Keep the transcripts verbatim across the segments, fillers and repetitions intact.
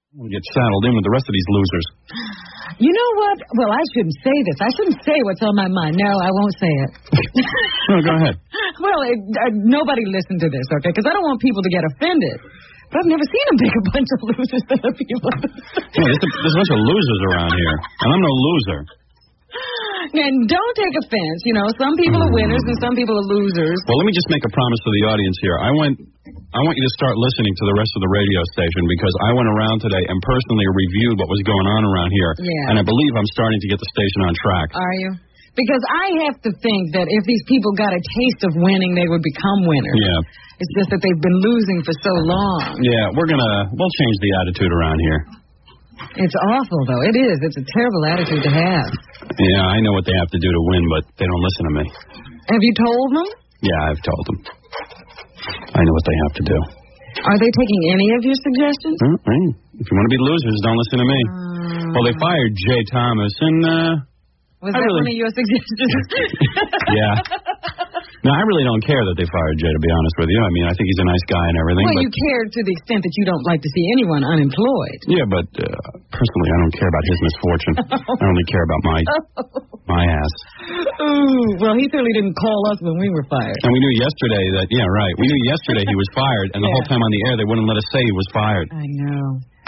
We'll get saddled in with the rest of these losers. You know what? Well, I shouldn't say this. I shouldn't say what's on my mind. No, I won't say it. No, go ahead. Well, it, uh, nobody listen to this, okay? Because I don't want people to get offended. But I've never seen them pick a bunch of losers that are people. Yeah, there's, a, there's a bunch of losers around here, and I'm no loser. And don't take offense. You know, some people are winners and some people are losers. Well, let me just make a promise to the audience here. I went, I want you to start listening to the rest of the radio station because I went around today and personally reviewed what was going on around here. Yeah. And I believe I'm starting to get the station on track. Are you? Because I have to think that if these people got a taste of winning, they would become winners. Yeah. It's just that they've been losing for so long. Yeah, we're gonna, we'll change the attitude around here. It's awful, though. It is. It's a terrible attitude to have. Yeah, I know what they have to do to win, but they don't listen to me. Have you told them? Yeah, I've told them. I know what they have to do. Are they taking any of your suggestions? Mm-hmm. If you want to be losers, don't listen to me. Um, Well, they fired Jay Thomas, and, uh... Was I that really... one of your suggestions? Yeah. No, I really don't care that they fired Jay, to be honest with you. I mean, I think he's a nice guy and everything. Well, but... you care to the extent that you don't like to see anyone unemployed. Yeah, but uh, personally, I don't care about his misfortune. I only care about my my ass. Ooh, well, he certainly didn't call us when we were fired. And we knew yesterday that, yeah, right. We knew yesterday he was fired, and the Yeah. whole time on the air, they wouldn't let us say he was fired. I know.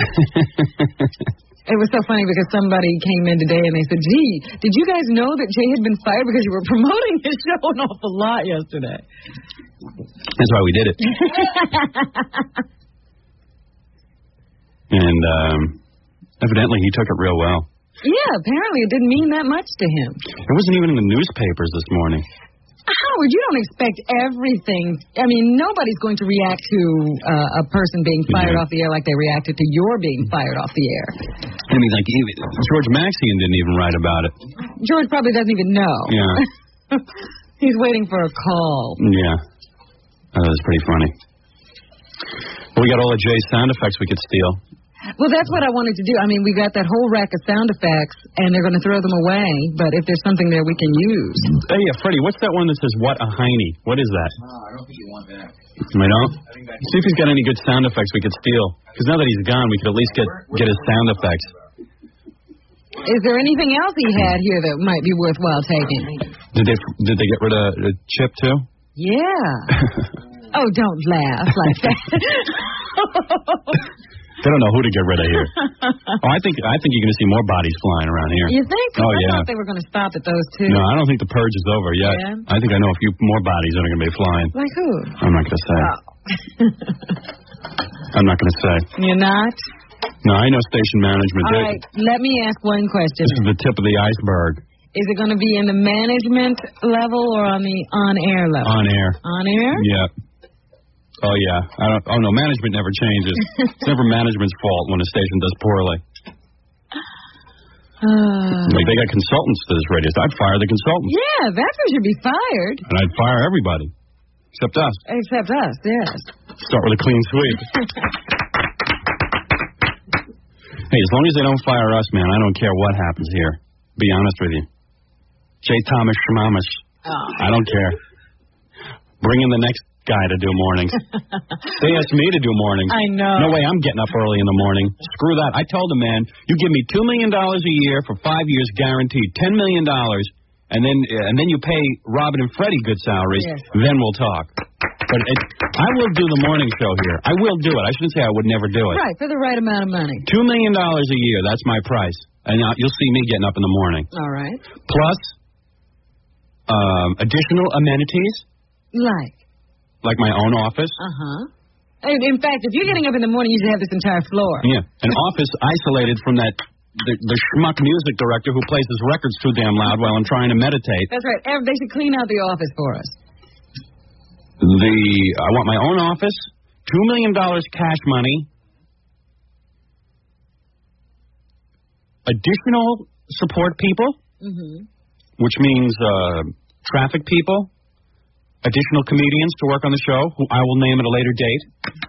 It was so funny because somebody came in today and they said, gee, did you guys know that Jay had been fired because you were promoting his show an awful lot yesterday? That's why we did it. And um, evidently he took it real well. Yeah, apparently it didn't mean that much to him. It wasn't even in the newspapers this morning. Howard, you don't expect everything. I mean, nobody's going to react to uh, a person being fired Yeah. off the air like they reacted to your being fired off the air. I mean, like, even, George Maxian didn't even write about it. George probably doesn't even know. Yeah. He's waiting for a call. Yeah. That was pretty funny. Well, we got all the Jay's sound effects we could steal. Well, that's what I wanted to do. I mean, we got that whole rack of sound effects, and they're going to throw them away. But if there's something there we can use. Hey, yeah, Freddie, what's that one that says, what a hiney? What is that? No, I don't think you want that. I don't? See if he's got any good sound effects we could steal. Because now that he's gone, we could at least get, get his sound effects. Is there anything else he had here that might be worthwhile taking? Did they did they get rid of uh, Chip, too? Yeah. Oh, don't laugh like that. They don't know who to get rid of here. Oh, I think I think you're going to see more bodies flying around here. You think? Oh, I yeah. thought they were going to stop at those two. No, I don't think the purge is over yet. Yeah? I think I know a few more bodies that are going to be flying. Like who? I'm not going to say. Oh. I'm not going to say. You're not? No, I know station management. All They- right, let me ask one question. This is the tip of the iceberg. Is it going to be in the management level or on the on-air level? On air. On air? Yeah. Oh, yeah. I don't, oh, no, management never changes. It's never management's fault when a station does poorly. Uh, Like, they got consultants to this radio. I'd fire the consultants. yeah, that's who should be fired. And I'd fire everybody. Except us. Except us, yes. Start with a clean sweep. Hey, as long as they don't fire us, man, I don't care what happens here. Be honest with you. Jay Thomas Schmamas. Oh. I don't care. Bring in the next guy to do mornings. They asked me to do mornings. I know. No way I'm getting up early in the morning. Screw that. I told the man, you give me two million dollars a year for five years guaranteed, ten million dollars, and then and then you pay Robin and Freddie good salaries, Yes. then we'll talk. But it, I will do the morning show here. I will do it. I shouldn't say I would never do it. Right, for the right amount of money. Two million dollars a year, that's my price. And uh, you'll see me getting up in the morning. All right. Plus, um, additional amenities, Like? like my own office. Uh-huh. In, in fact, if you're getting up in the morning, you should have this entire floor. Yeah, an office isolated from that the, the schmuck music director who plays his records too damn loud while I'm trying to meditate. That's right. Ev- They should clean out the office for us. The I want my own office, two million dollars cash money, additional support people, Mm-hmm. which means uh, traffic people, additional comedians to work on the show, who I will name at a later date.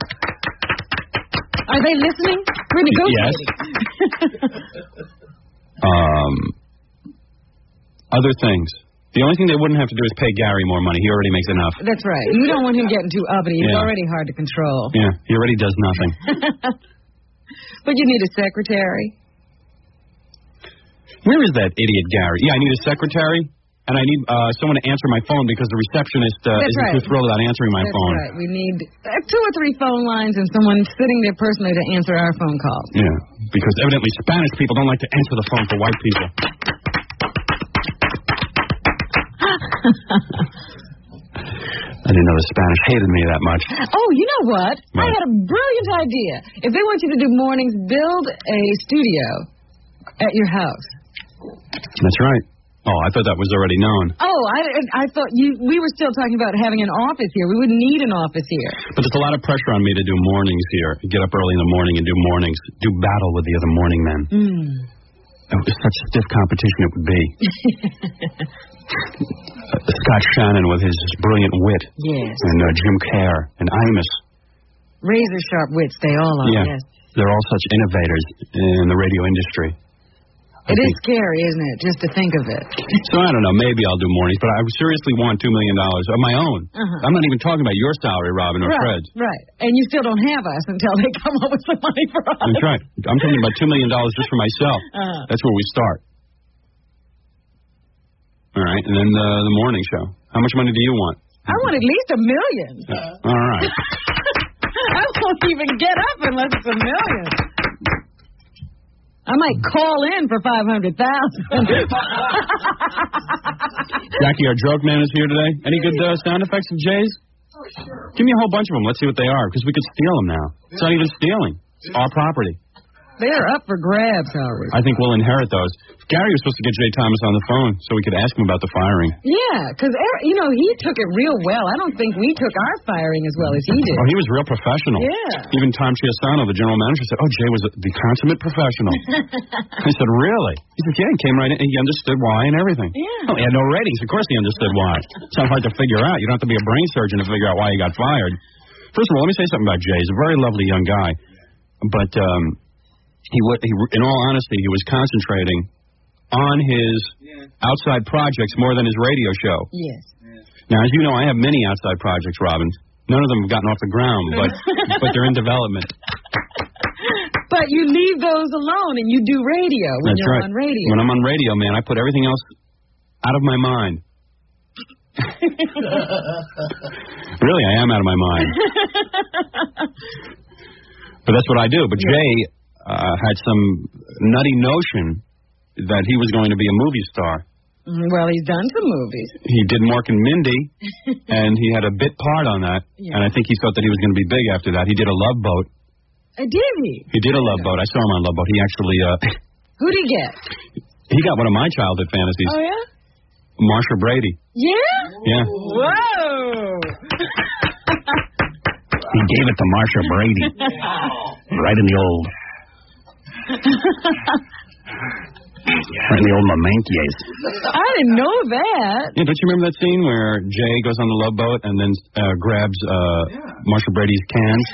Are they listening? We're negotiating. Um, other things. The only thing they wouldn't have to do is pay Gary more money. He already makes enough. That's right. You don't want him getting too uppity. He's Yeah. already hard to control. Yeah, he already does nothing. But you need a secretary. Where is that idiot Gary? Yeah, I need a secretary, and I need uh, someone to answer my phone because the receptionist uh, isn't right. too thrilled about answering my That's phone. right. We need uh, two or three phone lines and someone sitting there personally to answer our phone calls. Yeah, because evidently Spanish people don't like to answer the phone for white people. I didn't know the Spanish hated me that much. Oh, you know what? What? I had a brilliant idea. If they want you to do mornings, build a studio at your house. That's right. Oh, I thought that was already known. Oh, I, I thought you. We were still talking about having an office here. We wouldn't need an office here. But there's a lot of pressure on me to do mornings here. Get up early in the morning and do mornings. Do battle with the other morning men. Mm. It was such stiff competition it would be. uh, Scott Shannon with his, his brilliant wit. Yes. And uh, Jim Kerr and Imus. Razor sharp wits, they all are. Yeah. Yes. They're all such innovators in the radio industry. It is scary, isn't it, just to think of it? So I don't know. Maybe I'll do mornings, but I seriously want two million dollars of my own. Uh-huh. I'm not even talking about your salary, Robin, or right, Fred's. Right. And you still don't have us until they come up with some money for us. That's right. I'm talking about two million dollars just for myself. Uh-huh. That's where we start. All right, and then uh, the morning show. How much money do you want? I want at least a million. Uh, all right. I won't even get up unless it's a million. I might call in for five hundred thousand. Jackie, our joke man is here today. Any good uh, sound effects of Jay's? Oh, sure. Give me a whole bunch of them. Let's see what they are, because we could steal them now. It's not even stealing. It's our property. They're up for grabs, Howard. I think we'll inherit those. Gary was supposed to get Jay Thomas on the phone so we could ask him about the firing. Yeah, because, you know, he took it real well. I don't think we took our firing as well as he did. Oh, he was real professional. Yeah. Even Tom Chiasano, the general manager, said, oh, Jay was the consummate professional. I said, really? He said, yeah, he came right in and he understood why and everything. Yeah. Oh, he had no ratings. Of course he understood why. Sounds hard to figure out. You don't have to be a brain surgeon to figure out why he got fired. First of all, let me say something about Jay. He's a very lovely young guy. But, um... He, he, in all honesty, he was concentrating on his yeah. outside projects more than his radio show. Yes. Yeah. Now, as you know, I have many outside projects, Robin. None of them have gotten off the ground, but but they're in development. But you leave those alone and you do radio when That's you're right. on radio. When I'm on radio, man, I put everything else out of my mind. Really, I am out of my mind. But that's what I do. But yeah. Jay... Uh, had some nutty notion that he was going to be a movie star. Well, he's done some movies. He did Mork and Mindy, and he had a bit part on that. Yeah. And I think he thought that he was going to be big after that. He did a Love Boat. Uh, did he? He did a Love Boat. I saw him on Love Boat. He actually... Uh, Who'd he get? He got one of my childhood fantasies. Oh, yeah? Marsha Brady. Yeah? Yeah. Whoa! He gave it to Marsha Brady. Right in the old... Right in the old Mamankies. I didn't know that. Yeah, don't you remember that scene where Jay goes on the Love Boat and then uh, grabs uh, yeah. Marsha Brady's cans?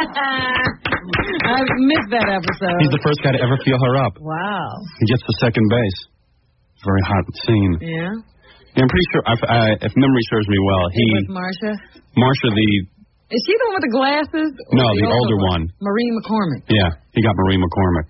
I missed that episode. He's the first guy to ever feel her up. Wow. He gets to second base. Very hot scene. Yeah. Yeah, I'm pretty sure, if, I, if memory serves me well, he... With Marsha? Marsha, the... Is she the one with the glasses? No, the, the older one? one? Maureen McCormick. Yeah, he got Maureen McCormick.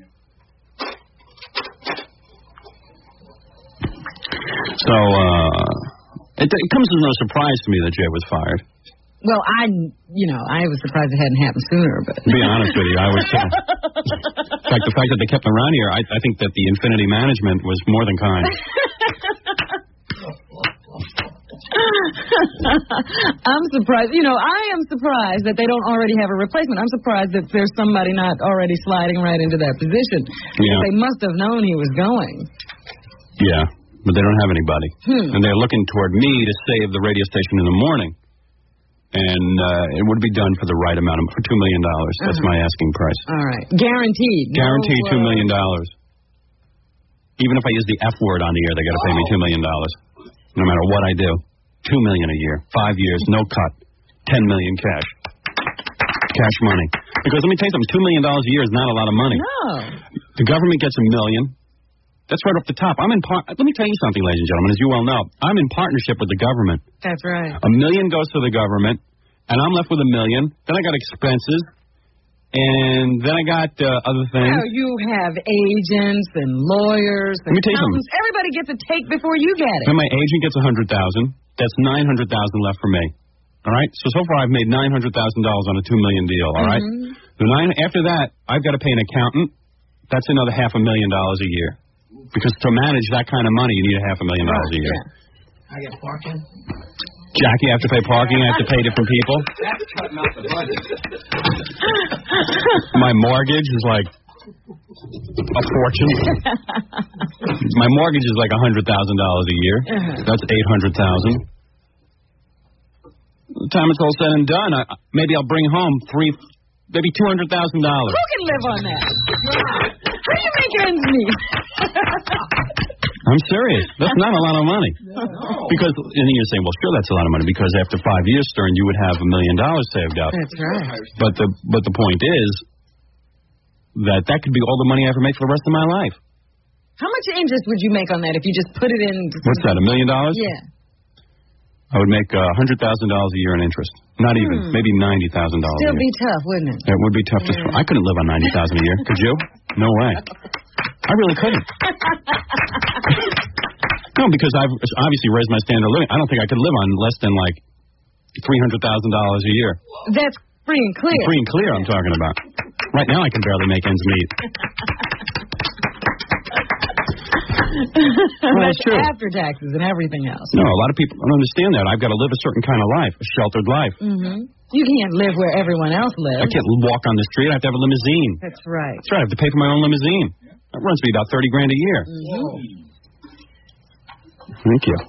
So, uh, it, it comes as no surprise to me that Jay was fired. Well, I, you know, I was surprised it hadn't happened sooner, but... To be honest with you, I was... Uh, in fact, the fact that they kept him around here, I, I think that the Infinity management was more than kind. I'm surprised. You know, I am surprised that they don't already have a replacement. I'm surprised that there's somebody not already sliding right into that position. Yeah. They must have known he was going. Yeah, but they don't have anybody. Hmm. And they're looking toward me to save the radio station in the morning. And uh, it would be done for the right amount, of, for two million dollars. That's uh-huh. my asking price. All right. Guaranteed. Guaranteed no, two million dollars. Uh... Even if I use the F word on the air, they got to pay me two million dollars. No matter what I do. Two million dollars a year. Five years, no cut. Ten million dollars cash. Cash money. Because let me tell you something, two million dollars a year is not a lot of money. No. The government gets a million. That's right off the top. I'm in par- Let me tell you something, ladies and gentlemen, as you well know. I'm in partnership with the government. That's right. A million goes to the government, and I'm left with a million. Then I got expenses. And then I got uh, other things. Well, you have agents and lawyers and Let me tell you accountants. Everybody gets a take before you get it. Then my agent gets one hundred thousand dollars. That's nine hundred thousand dollars left for me. All right? So, so far I've made nine hundred thousand dollars on a two million dollars deal, all right? Mm-hmm. The nine, after that, I've got to pay an accountant. That's another half a million dollars a year. Because to manage that kind of money, you need a half a million dollars a year. Yeah. I get parking. Jackie, I have to pay parking. I have to pay different people. That's cutting out the budget. My mortgage is like a fortune. My mortgage is like a hundred thousand dollars a year. Uh-huh. That's eight hundred thousand. By the time it's all said and done, I, maybe I'll bring home three, maybe two hundred thousand dollars. Who can live on that? How do you make ends meet? I'm serious. That's not a lot of money. No. Because, and you're saying, well, sure, that's a lot of money. Because after five years, Stern, you would have a million dollars saved up. That's right. But the but the point is that that could be all the money I ever make for the rest of my life. How much interest would you make on that if you just put it in? What's that? A million dollars? Yeah. I would make a hundred thousand dollars a year in interest. Not even, Hmm. maybe ninety thousand dollars. Still a year. be tough, wouldn't it? It would be tough. Yeah. To, I couldn't live on ninety thousand a year. Could you? No way. I really couldn't. No, because I've obviously raised my standard of living. I don't think I could live on less than like three hundred thousand dollars a year. That's free and clear. Free and clear, I'm talking about. Right now, I can barely make ends meet. Well, That's that's true. after taxes and everything else. No, a lot of people don't understand that. I've got to live a certain kind of life, a sheltered life. Mm-hmm. You can't live where everyone else I lives. can't walk on the street. I have to have a limousine. That's right. That's right. I have to pay for my own limousine. That runs me about thirty grand a year. Mm-hmm. Thank you.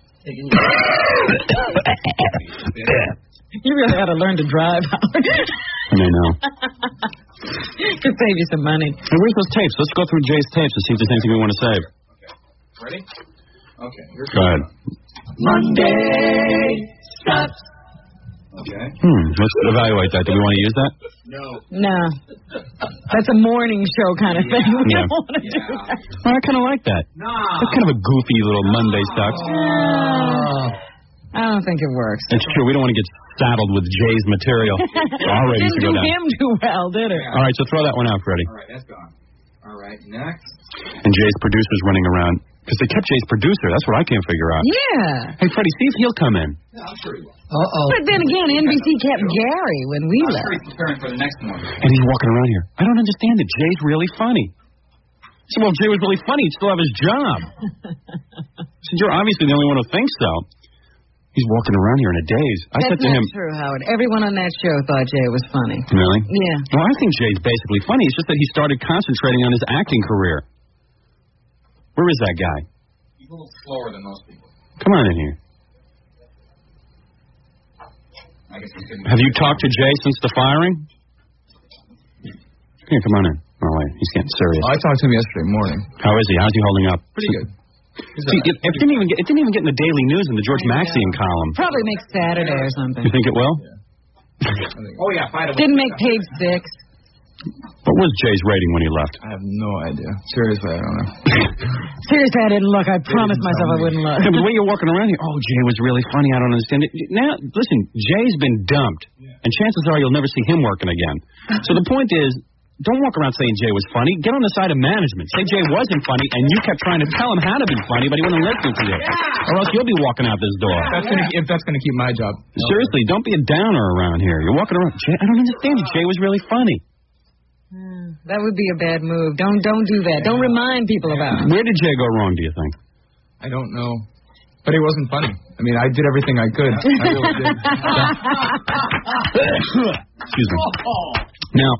You really ought to learn to drive, Howard. I know. Could save you some money. Hey, where's those tapes? Let's go through Jay's tapes and see if there's anything we want to save. Ready? Okay. Here's Go ahead. Monday Stops. Okay. Hmm. Let's evaluate that. Do we want to use that? No. No. That's a morning show kind of thing. We Yeah. don't want to do Yeah. that. Well, I kind of like that. No. That's kind of a goofy little Monday sucks. Uh, I don't think it works. It's true. We don't want to get saddled with Jay's material. Already Didn't to go do down. him too well, did it? All right, so throw that one out, Freddie. All right, that's gone. All right, next. And Jay's producer's running around. Because they kept Jay's producer. That's what I can't figure out. Yeah. Hey, Freddie, see if he'll come in. Yeah, I'm sure he will. Uh-oh. But then again, N B C kept Gary when we I'm left. sure he's preparing for the next one. And he's walking around here. I don't understand it. Jay's really funny. I said, well, if Jay was really funny, he'd still have his job. I said, you're obviously the only one who thinks so. He's walking around here in a daze. I That's said to not him, true, Howard. Everyone on that show thought Jay was funny. really? Yeah. Well, I think Jay's basically funny. It's just that he started concentrating on his acting career. Where is that guy? He's a little slower than most people. Come on in here. I guess he's getting... Have you talked to Jay since the firing? Here, come on in. Oh, wait, he's getting serious. I talked to him yesterday morning. How is he? How's he holding up? Pretty good. See, it, it didn't even get it didn't even get in the Daily News in the George Maxian column. Probably makes Saturday or something. You think it will? Oh, yeah, fight away. Didn't make page six. What was Jay's rating when he left? I have no idea. Seriously, I don't know. Seriously, I didn't look. I promised myself I wouldn't look. Yeah, but the way you're walking around here, oh, Jay was really funny. I don't understand it. Now, listen, Jay's been dumped, and chances are you'll never see him working again. So the point is, don't walk around saying Jay was funny. Get on the side of management. Say Jay wasn't funny, and you kept trying to tell him how to be funny, but he wouldn't listen to you. Or else you'll be walking out this door. That's gonna, if that's going to keep my job. Seriously, don't be a downer around here. You're walking around. Jay, I don't understand it. Jay was really funny. Hmm, That would be a bad move. Don't don't do that. Don't remind people about it. Where did Jay go wrong, do you think? I don't know. But he wasn't funny. I mean, I did everything I could. I really did. Excuse me. Now,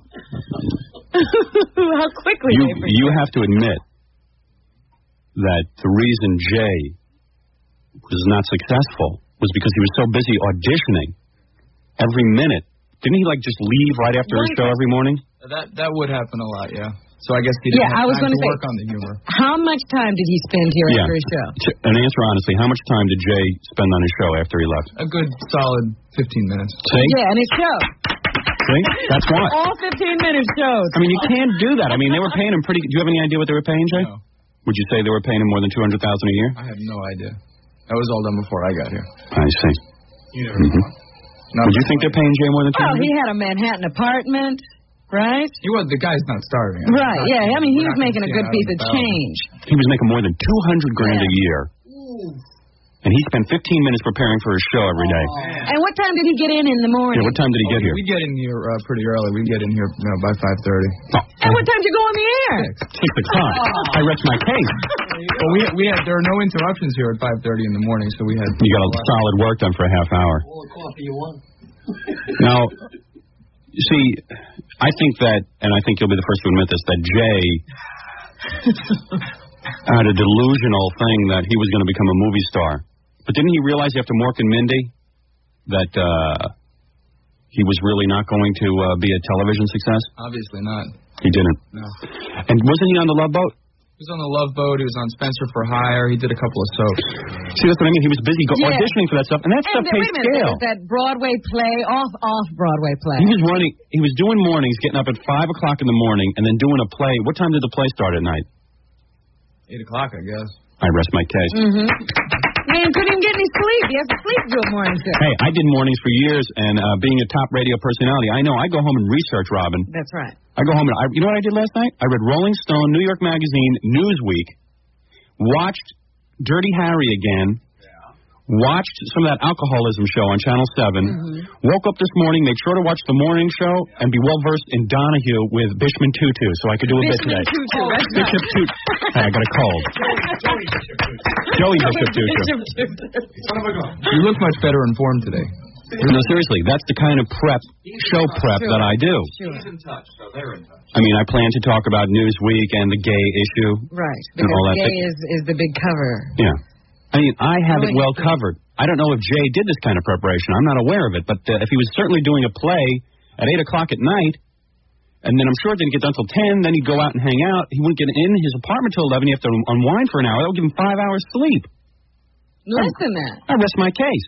How quickly you they forget. you have to admit that the reason Jay was not successful was because he was so busy auditioning every minute. Didn't he, like, just leave right after his show every morning? That that would happen a lot, yeah. So I guess he didn't Yeah, I have was time gonna to say- work on the humor. How much time did he spend here Yeah. after his show? And answer honestly, how much time did Jay spend on his show after he left? A good solid fifteen minutes. See? Yeah, and it showed. See? That's why. All fifteen minutes showed. I mean, you can't do that. I mean, they were paying him pretty. Do you have any idea what they were paying, Jay? No, Would you say they were paying him more than two hundred thousand a year? I have no idea. That was all done before I got here. I see. You never Mhm. know. Not Would you think they're paying Jay more than two Well, hundred? he had a Manhattan apartment. right? He was, the guy's not starving. Right, yeah. I mean, he was We're not making a gonna good see piece him of out of the change. He was making more than two hundred grand Yeah. a year. And he spent fifteen minutes preparing for his show every day. And what time did he get in in the morning? Yeah, what time did he get here? We get in here uh, pretty early. We get in here you know, by five thirty. Oh, And what time did you go on the air? six o'clock. I rest my case. But we we had there are no interruptions here at five thirty in the morning, so we had. You got a solid work done for a half hour. All the coffee you want. Now, you see, I think that, and I think you'll be the first to admit this, that Jay had a delusional thing that he was going to become a movie star. But didn't he realize after Mork and Mindy that uh, he was really not going to uh, be a television success? Obviously not. He didn't. No. And wasn't he on the Love Boat? He was on the Love Boat. He was on Spencer for Hire. He did a couple of soaps. See, that's what I mean. He was busy go- Yeah. auditioning for that stuff, and that And stuff then, pays wait a minute, there scale. was that Broadway play, off off Broadway play. He was running. He was doing mornings, getting up at five o'clock in the morning, and then doing a play. What time did the play start at night? Eight o'clock, I guess. I rest my case. Mm-hmm. Man couldn't even get any sleep. He has to sleep through a morning show. Hey, I did mornings for years, and uh, being a top radio personality, I know I go home and research, Robin. That's right. I go home and I, you know what I did last night? I read Rolling Stone, New York Magazine, Newsweek, watched Dirty Harry again, watched some of that alcoholism show on Channel seven, Mm-hmm. woke up this morning, made sure to watch the morning show, and be well-versed in Donahue with Bishman Tutu, so I could do a bit Bishop today. Tutu, that's right. Bishop Tutu. Hey, I got a cold. Joey Bishop Tutu. Bishop Tutu. You look much better informed today. No, seriously, that's the kind of prep, show prep Sure. that I do. Sure. He's in touch, so they're in touch. I mean, I plan to talk about Newsweek and the gay issue. Right. And all Because that gay is, is the big cover. Yeah. I mean, I have it Really? well covered. I don't know if Jay did this kind of preparation. I'm not aware of it. But uh, if he was certainly doing a play at eight o'clock at night, and then I'm sure it didn't get done till ten, then he'd go out and hang out. He wouldn't get in his apartment till eleven. You have to unwind for an hour. That would give him five hours sleep. Less than that. I rest my case.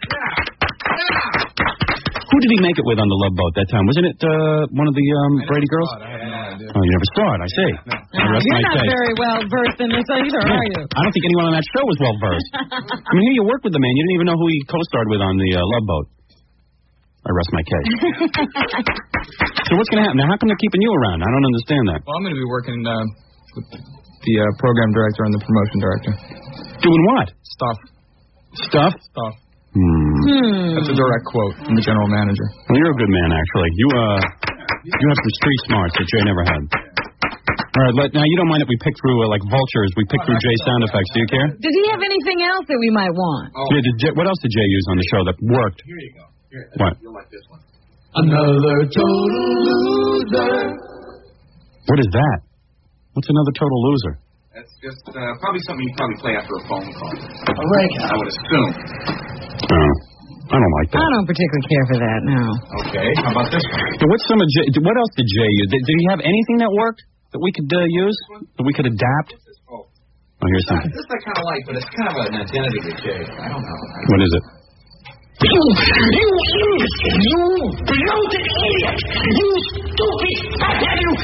Who did he make it with on the Love Boat that time? Wasn't it uh, one of the um, Brady girls? I have no idea. Oh, you never saw it. I see. I Uh, rest you're my not case. very well versed in this either, are you? I don't think anyone on that show was well versed. I mean, here you work with the man. You didn't even know who he co-starred with on the uh, Love Boat. I rest my case. So what's going to happen? Now, how come they're keeping you around? I don't understand that. Well, I'm going to be working uh, with the uh, program director and the promotion director. Doing what? Stuff. Stuff? Stuff. Hmm. Hmm. That's a direct quote from the general manager. Well, you're a good man, actually. You uh, you have some street smarts that Jay never had. All right, let, now you don't mind if we pick through uh, like vultures. We pick through Jay's sound effects. Do you care? Does he have anything else that we might want? Oh, Yeah, did Jay, what else did Jay use on the show that worked? here you go. Here, What? You'll like this one. Another total loser. What is that? What's another total loser? That's just uh, probably something you probably play after a phone call. I like it. I would assume. Oh, I don't like I that. don't particularly care for that, no. Okay, how about this one? So what's some of Jay? What else did Jay use? Did, did he have anything that worked that we could uh, use? That we could adapt? What's this? Oh, Oh, here's uh, something. this I kind of like, but it's kind of an identity with Jay. I don't know. What is it? You, you idiot! You bloated idiot! You stupid fathead! You.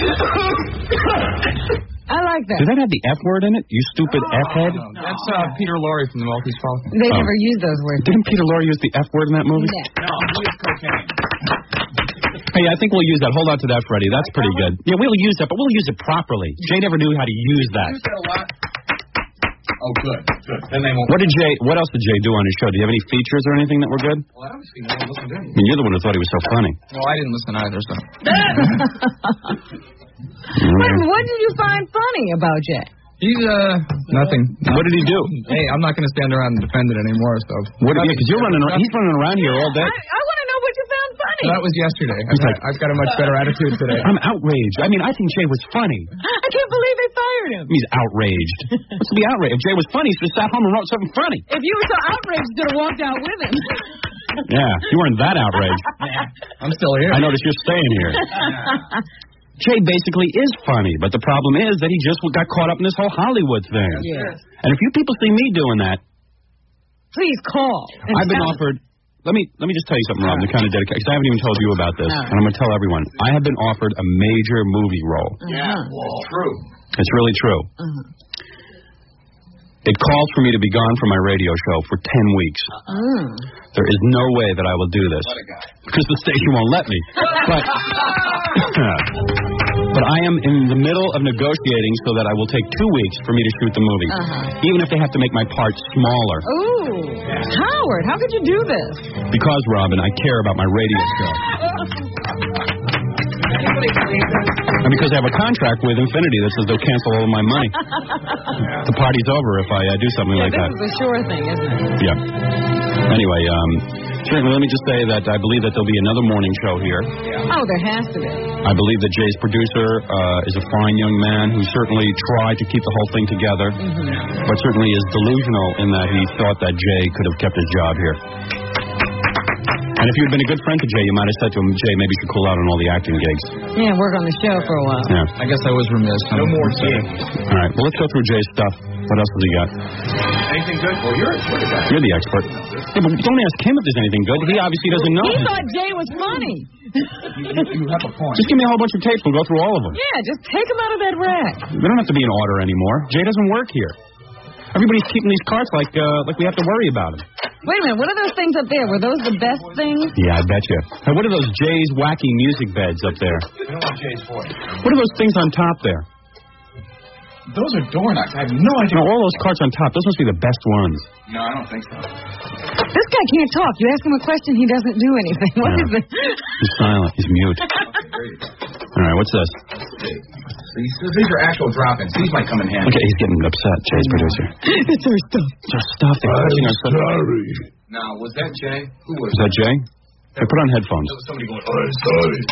I like that. Did that have the F word in it? You stupid F head? No, that's uh, Peter Lorre from the Maltese Falcon. They Oh. never use those words. Didn't Peter Lorre use the F word in that movie? Yeah. No, he is cocaine. Hey, I think we'll use that. Hold on to that, Freddie. That's pretty good. Yeah, we'll use that, but we'll use it properly. Jay never knew how to use that. You said a lot. Oh, good, good. Then they won't. What did Jay? What else did Jay do on his show? Do you have any features or anything that were good? Well, obviously, no one listened to I him. mean, you're the one who thought he was so funny. Well, I didn't listen either, so. What, what did you find funny about Jay? He's, uh, nothing. What did he do? Hey, I'm not going to stand around and defend it anymore, so. What? Because you're running. Around, he's running around here all I, day. I want to know what you found funny. That was yesterday. I've got, I've got a much better attitude today. I'm outraged. I mean, I think Jay was funny. I can't believe they fired him. He's outraged. What's to be outraged? If Jay was funny, he should have sat home and wrote something funny. If you were so outraged, you should have walked out with him. Yeah, you weren't that outraged. I'm still here. I noticed you're staying here. Jay basically is funny, but the problem is that he just got caught up in this whole Hollywood thing. Yes. And if you people see me doing that, Please call. and I've been tell us. offered. Let me let me just tell you something, Rob. The kind of dedication, because I haven't even told you about this, All right. and I'm going to tell everyone. I have been offered a major movie role. Yeah, Uh-huh. well, true. It's really true. Uh-huh. It calls for me to be gone from my radio show for ten weeks. Mm. There is no way that I will do this What a guy. because the station won't let me. But But I am in the middle of negotiating so that I will take two weeks for me to shoot the movie. Uh-huh. Even if they have to make my parts smaller. Ooh. Howard, how could you do this? Because, Robin, I care about my radio show. And because I have a contract with Infinity that says they'll cancel all of my money. The party's over if I uh, do something Yeah, like this that. is a sure thing, isn't it? Yeah. Anyway, um, certainly let me just say that I believe that there'll be another morning show here. Oh, there has to be. I believe that Jay's producer uh, is a fine young man who certainly tried to keep the whole thing together, Mm-hmm. but certainly is delusional in that he thought that Jay could have kept his job here. And if you had been a good friend to Jay, you might have said to him, Jay, maybe you should cool out on all the acting gigs. Yeah, work on the show for a while. Yeah. I guess I was remiss. No more gigs. All right. Well, let's go through Jay's stuff. What else has he got? Anything good? Well, you're, you're the guy. You're the expert. Yeah, but don't ask him if there's anything good. He obviously doesn't know. He thought Jay was funny. You have a point. Just give me a whole bunch of tapes. We'll go through all of them. Yeah, just take him out of that rack. They don't have to be in order anymore. Jay doesn't work here. Everybody's keeping these carts like uh, like we have to worry about them. Wait a minute, what are those things up there? Were those the best things? Yeah, I bet you. Hey, what are those Jay's wacky music beds up there? I don't want Jay's voice. What are those things on top there? Those are door knocks. I have no idea. No, all those carts on top. Those must be the best ones. No, I don't think so. This guy can't talk. You ask him a question, he doesn't do anything. What Yeah. is it? He's silent. He's mute. All right, what's this? These, these are actual drop-ins. These might come in handy. Okay, he's getting upset, Jay's producer. It's our stuff. It's our stuff. They're touching our stuff. Sorry. Now, was that Jay? Who was Is that Jay? Hey, put on headphones. That was somebody going, oh, I'm sorry.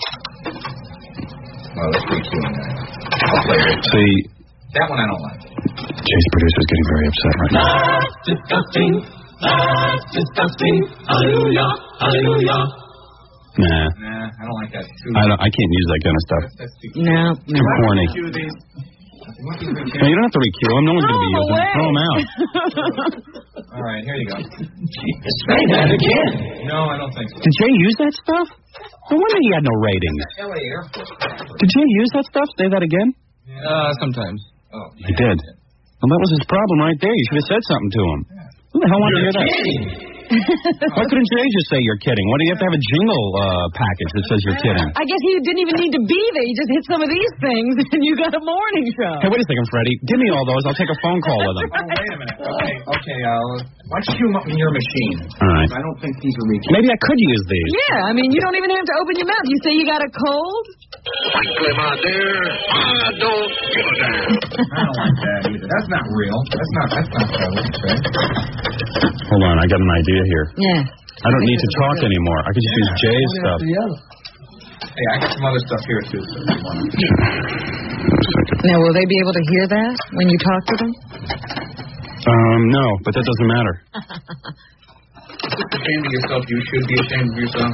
oh that's pretty cool. I'll play it. See, That one I don't like. Jay's producer is getting very upset right now. That's disgusting. That's disgusting. Hallelujah. Hallelujah. Nah, Nah, I don't like that. Too. I don't. I can't use that kind of stuff. That's, that's too No, no. Too corny. Cue these. What do you think, No, you don't have to re-cue them. No one's going to be Throw 'em using them. Throw them out. All right, here you go. Say that again. No, I don't think so. Did Jay use that stuff? No wonder he had no ratings. L A Air Force. Did Jay use that stuff? Say that again. Uh, sometimes. Oh, He did. Well, that was his problem right there. You should have said something to him. Who the hell wanted to hear that? Why couldn't Jay just say you're kidding? Why do you have to have a jingle uh, package that says you're kidding? I guess he didn't even need to be there. You just hit some of these things, and you got a morning show. Hey, wait a second, Freddie. Give me all those. I'll take a phone call with him. Oh, wait a minute. Okay, okay, uh, why don't you cue them up in your machine? All right. I don't think these are reaching. Maybe I could use these. Yeah, I mean, you don't even have to open your mouth. You say you got a cold? Frankly, my dear, I don't give a damn. I don't like that either. That's not real. That's not, that's not real. Hold on. I got an idea here. Yeah. I don't need to talk anymore. I could just use Jay's stuff. Hey, I got some other stuff here, too. So if you want to- Now, will they be able to hear that when you talk to them? Um, no, but that doesn't matter. Just ashamed of yourself. You should be ashamed of yourself.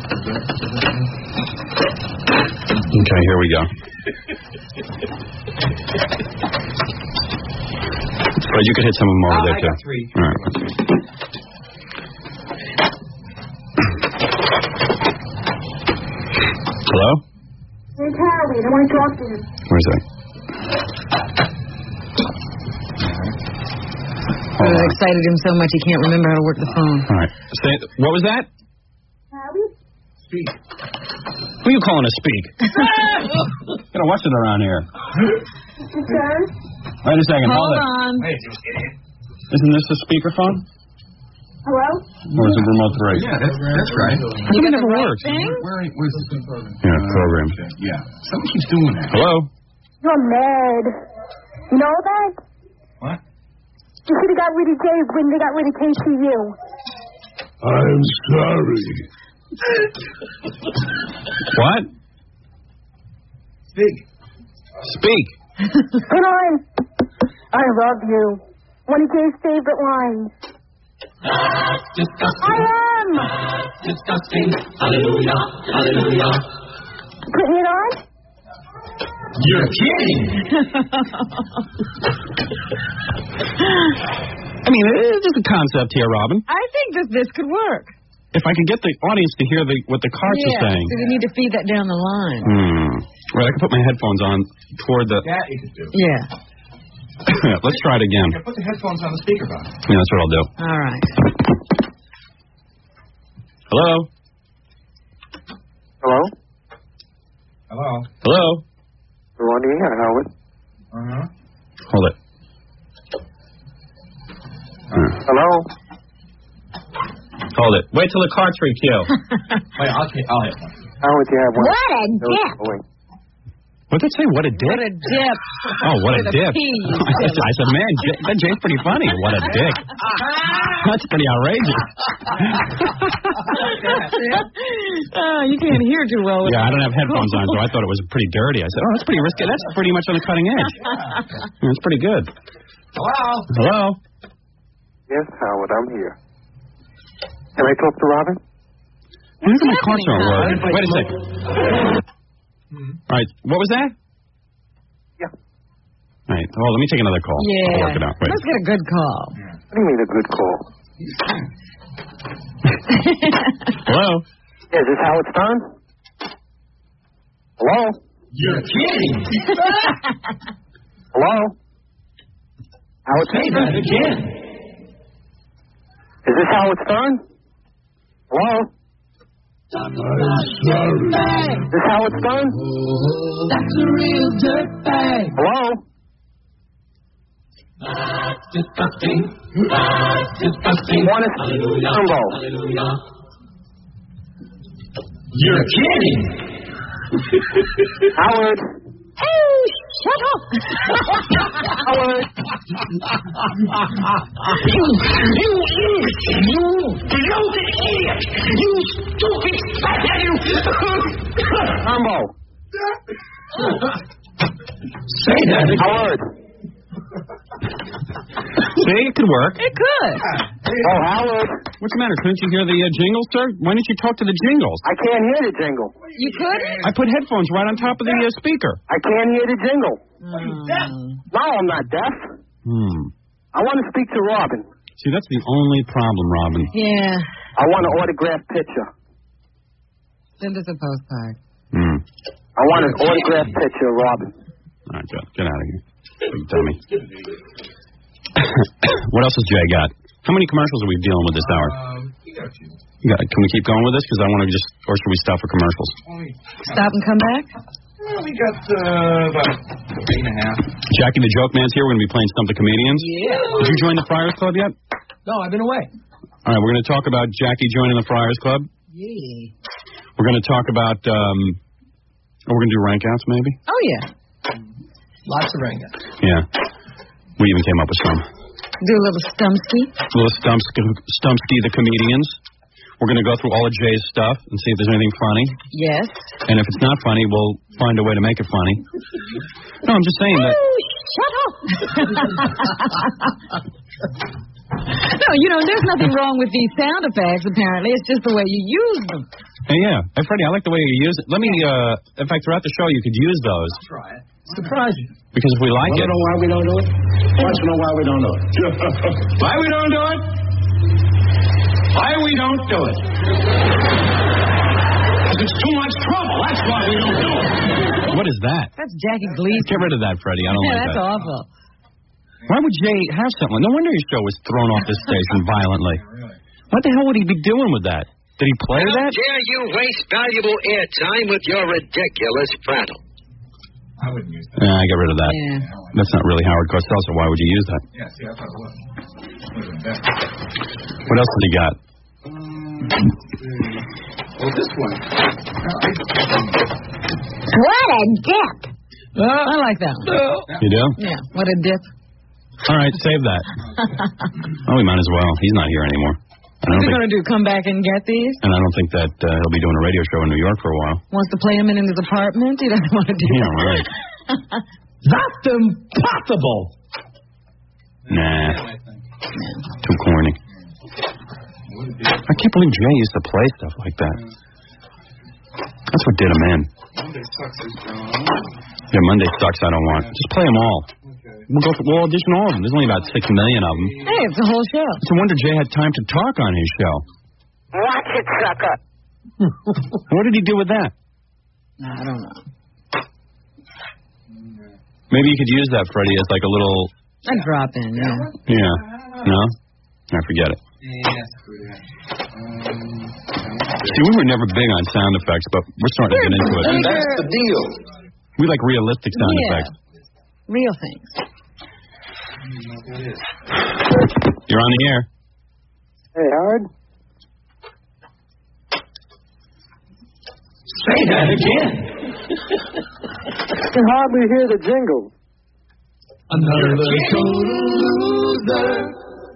Okay, here we go. Fred, you could hit some of them over Oh, there, I too. got three. All right. Hello? Hey, Charlie, I want to talk to you. Where's that? Or it excited him so much he can't remember how to work the phone. All right. Say, what was that? Charlie? Speak. Who are you calling a speak? Gotta watch it around here. Sir? Wait a second. Hold Hold it. on. Wait, you idiot. Isn't this a speakerphone? Hello? Or is it remote three? Yeah, that's, that's right. You got never the right works. thing? Where, where's this program? Yeah, program. Yeah. Someone keeps doing that. Hello? You're mad. You know that? What? You should have got rid of Dave when they got rid of K C U. I'm sorry. What? Speak. Speak. Come on. I love you. One of Dave's favorite lines. That's disgusting. I am. That's disgusting. Hallelujah. Hallelujah. Putting it on? You're kidding. I mean, it's just a concept here, Robin. I think that this could work. If I could get the audience to hear the what the carts Yeah, are saying. so we need to feed that down the line. Hmm. Right, I can put my headphones on toward the... That you could do. Yeah. Let's try it again. Yeah, put the headphones on the speakerphone. Yeah, that's what I'll do. All right. Hello? Hello? Hello? Hello? You're on the air, Howard. Uh-huh. Hold it. Uh. Hello? Hold it. Wait till the cart's requeue. Wait, I'll, hit- I'll hit one. Howard, you have one. What a dip. Oh, wait. What'd it say? What a dick? What a dip. Oh, what a With a dip. P, you I silly. said, man, Jay, that Jay's pretty funny. What a dick. That's pretty outrageous. Oh, you can't hear too well. with Yeah, I don't have headphones on, so I thought it was pretty dirty. I said, oh, that's pretty risky. That's pretty much on the cutting edge. That's pretty good. Hello? Hello? Yes, Howard, I'm here. Can I talk to Robin? Why do my carts aren't working? Wait a second. All right, what was that? Yeah. All right, well, let me take another call. Yeah. I'll work it out. Wait. Let's get a good call. What do you mean a good call? Hello? Yeah, is this Howard Stern? Hello? You're kidding. Hello? Howard Say Stern? that again. Is this Howard Stern? Hello? Is this Howard Stern? That's a real dirtbag. Hello? Disgusting. Disgusting. One is Jumbo. You're kidding. Howard? Oh, shut up. Howard? You, you, you, you bloated idiot! You stupid fat you! Jumbo. Say that again. Howard? See, it could work. It could. Oh, Howard? What's the matter? Couldn't you hear the uh, jingles, sir? Why didn't you talk to the jingles? I can't hear the jingle. You couldn't? I put headphones right on top of the uh, speaker. I can't hear the jingle. Mm. No, I'm not deaf. Hmm. I want to speak to Robin. See, that's the only problem, Robin. Yeah. I want an autographed picture. Send us a postcard. Hmm. I want an autographed picture of Robin. All right, get, get out of here. Big dummy. What else has Jay got? How many commercials are we dealing with this hour? Um, you got a few. You got, can we keep going with this? Because I want to just, or should we stop for commercials? Only, Stop and come back? well, we got uh, about eight and a half. Jackie the Joke Man's here. We're going to be playing Stump the Comedians. Yeah. Did you join the Friars Club yet? No, I've been away. All right, we're going to talk about Jackie joining the Friars Club. Yeah. We're going to talk about, um, oh, we're going to do rank outs maybe? Oh, yeah. Lots of ring. Yeah. We even came up with some. Do a little stumpsky. Little Stumpsky, Stumpsky the Comedians. We're going to go through all of Jay's stuff and see if there's anything funny. Yes. And if it's not funny, we'll find a way to make it funny. No, I'm just saying that. Oh, shut up. No, you know, there's nothing wrong with these sound effects, apparently. It's just the way you use them. Hey, yeah. Hey, Freddie, I like the way you use it. Let me, uh, in fact, throughout the show, you could use those. Try it. Surprise you. Because if we like it. Want to know why we don't do it? Want to know why we don't do it? Why we don't do it? Why we don't do it? Because it's too much trouble. That's why we don't do it. What is that? That's Jackie Gleason. Get rid of that, Freddie. I don't Yeah, like that's that. awful. Why would Jay have something? No wonder his show was thrown off this station violently. Really? What the hell would he be doing with that? Did he play How that? dare you waste valuable airtime with your ridiculous prattle? I wouldn't use that. Nah, get rid of that. Yeah. That's not really Howard Cosell, so why would you use that? Yeah, see, I thought it was. Would have been better. What else has he got? Well, this one. What a dip. I like that one. You do? Yeah, what a dip. All right, save that. Oh, we might as well. He's not here anymore. I don't What's he think, going to do, come back and get these? and I don't think that uh, he'll be doing a radio show in New York for a while. Wants to play them in his apartment? He doesn't want to do Yeah, that. right. That's impossible. Nah, too corny. I can't believe Jay used to play stuff like that. That's what did him in. Monday sucks is gone. Yeah, Monday sucks. I don't want. Just play them all. Okay. We'll go. For, we'll audition all of them. There's only about six million of them. Hey, it's a whole show. It's a wonder Jay had time to talk on his show. Watch it, sucker. What did he do with that? I don't know. Maybe you could use that, Freddie, as like a little. A drop in, yeah. Yeah. No. I forget it. Yeah, screw that. Um, See, we were never big on sound effects, but we're starting to get into it. And that's the deal. We like realistic sound Yeah. effects. Real things. You're on the air. Hey, Howard. Say that again. I can hardly hear the jingle. Another total loser.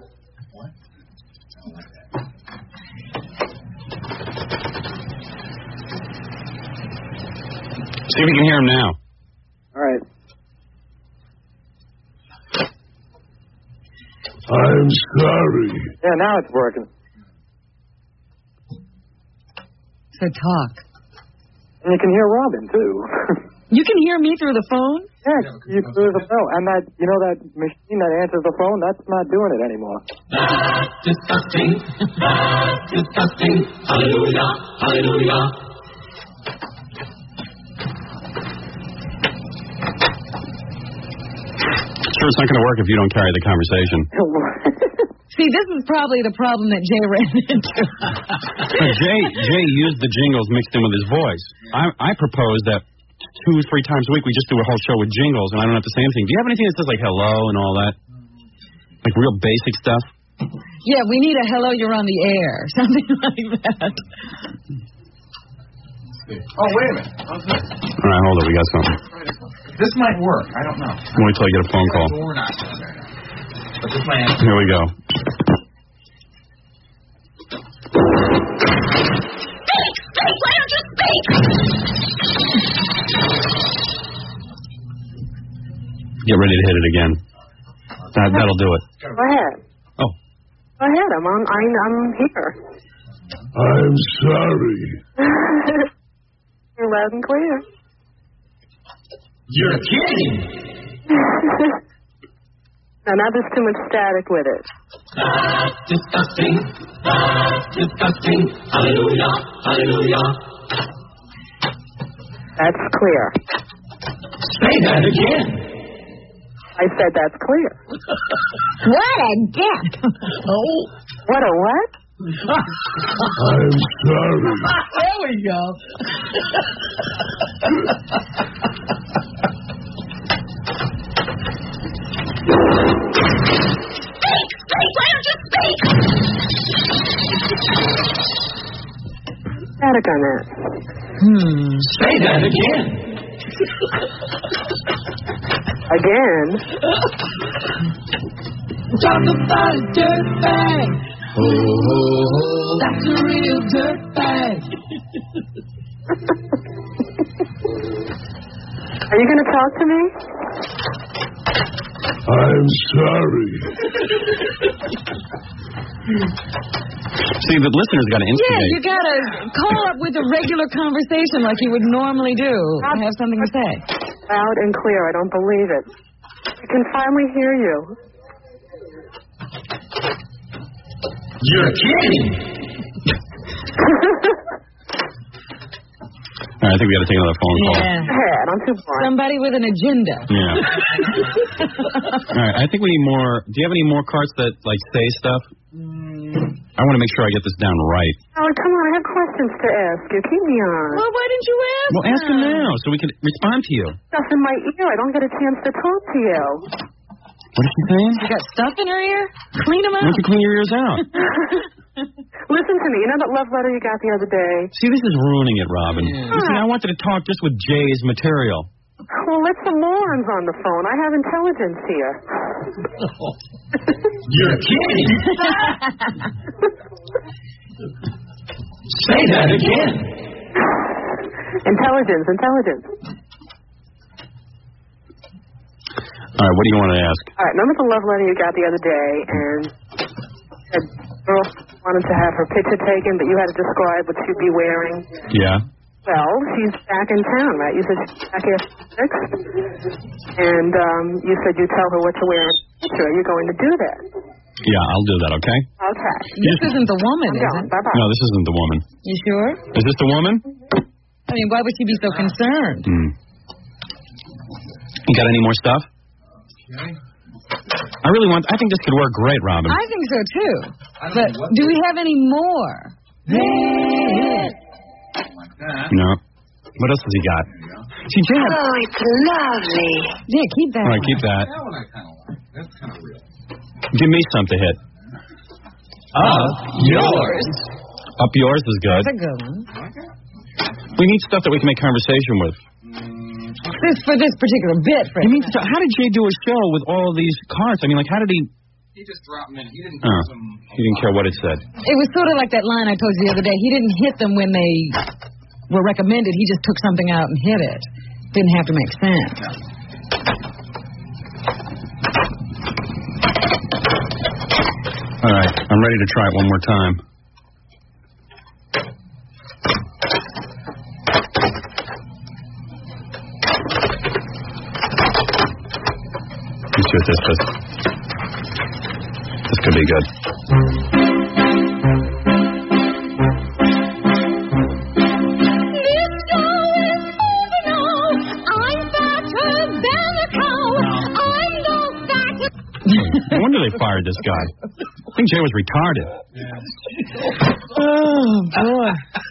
See if we can hear him now. All right. I'm sorry. Yeah, now it's working. So talk. And you can hear Robin, too. You can hear me through the phone? Yeah, you through the phone. And that, you know that machine that answers the phone, that's not doing it anymore. That's disgusting. That's disgusting. Hallelujah. Hallelujah. Sure, it's not going to work if you don't carry the conversation. See, this is probably the problem that Jay ran into. But Jay, Jay used the jingles mixed in with his voice. I, I propose that two, three times a week we just do a whole show with jingles, and I don't have to say anything. Do you have anything that says, like, hello and all that? Like real basic stuff? Yeah, we need a hello, you're on the air. Something like that. Oh, wait a minute. All right, hold it. We got something. This might work. I don't know. Wait till I get a phone call. We're not. But this might answer. Here we go. Speak! Speak! Why don't you speak? Get ready to hit it again. That, that'll do it. Go ahead. Oh. Go ahead. I'm on. I'm, I'm here. I'm sorry. You're loud and clear. You're kidding. Now, now there's too much static with it. That's disgusting. That's disgusting. Hallelujah. Hallelujah. That's clear. Say that again. I said that's clear. What a dick. Oh. What a what? I'm sorry. There we go. Speak! Speak! Why don't you speak? Static on that. Hmm. Say that again. Again? Talk about a dirtbag. Oh, oh, oh. That's a real dirtbag. Are you going to talk to me? I'm sorry. See, the listeners got to Yeah, instigate. you gotta call up with a regular conversation like you would normally do. Have something to say. Loud and clear. I don't believe it. I can finally hear you. You're kidding. All right, I think we got to take another phone call. Yeah. Go ahead. I'm too boring. Somebody with an agenda. Yeah. All right, I think we need more. Do you have any more cards that, like, say stuff? I want to make sure I get this down right. Oh, come on. I have questions to ask you. Keep me on. Well, why didn't you ask Well, ask him now so we can respond to you. Stuff in my ear. I don't get a chance to talk to you. What is she saying? You got stuff in her ear? Clean them Why out. don't you clean your ears out? Listen to me. You know that love letter you got the other day? See, this is ruining it, Robin. You see, I wanted to talk just with Jay's material. Well, let some morons on the phone. I have intelligence here. You're kidding. Say that again. Intelligence, intelligence. All right, what do you want to ask? All right, remember the love letter you got the other day, and said girl wanted to have her picture taken, but you had to describe what she'd be wearing. Yeah. Well, she's back in town, right? You said she's back here at six, and um, you said you'd tell her what to wear in the picture. Are you going to do that? Yeah, I'll do that, okay? Okay. This isn't the woman, is it? Bye-bye. No, this isn't the woman. You sure? Is this the woman? I mean, why would she be so concerned? Hmm. You got any more stuff? I really want, I think this could work great, Robin. I think so, too. But do we have any more? Like that. No. What else has he got? See, Jay had... Oh, it's lovely. Yeah, keep that. All right, keep that. That one I kind of like. That's kind of real. Give me some to hit. Up yours. Up yours is good. That's a good one. We need stuff that we can make conversation with. This for this particular bit, Fred. You mean, so how did Jay do a show with all of these cards? I mean, like, how did he... He just dropped them in. He didn't Oh, some... he didn't care what it said. It was sort of like that line I told you the other day. He didn't hit them when they were recommended. He just took something out and hit it. Didn't have to make sense. All right, I'm ready to try it one more time. Let's see what this is. This could be good. No wonder they fired this guy. I think Jay was retarded. Oh, boy.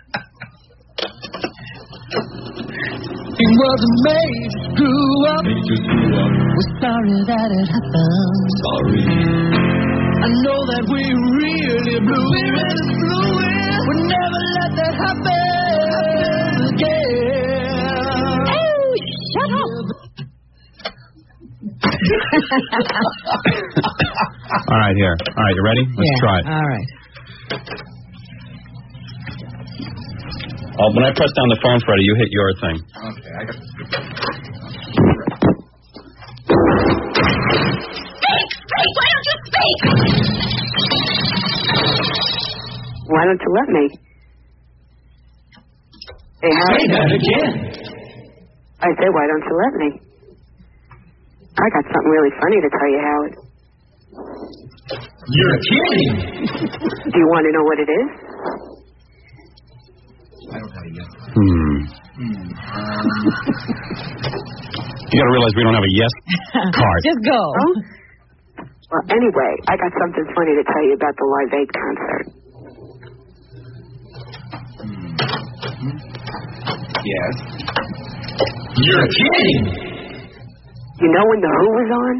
He wasn't made, grew up. He just grew up. We're sorry that it happened. Sorry. I know that we really blew it. We really blew it. We'll never let that happen again. Oh, shut up. All right, here. All right, you ready? Let's yeah, try it. All right. Oh, when I press down the phone, Freddie, you hit your thing. Okay, I got this. Speak! Speak! Why don't you speak? Why don't you let me? Hey, Howard. Say that again. I say, why don't you let me? I got something really funny to tell you, Howard. You're kidding. Do you want to know what it is? I don't have it yet. Hmm. You got to realize we don't have a yes card. Just go. Oh? Well, anyway, I got something funny to tell you about the Live Aid concert. Yes. You're kidding. You know when the Who was on?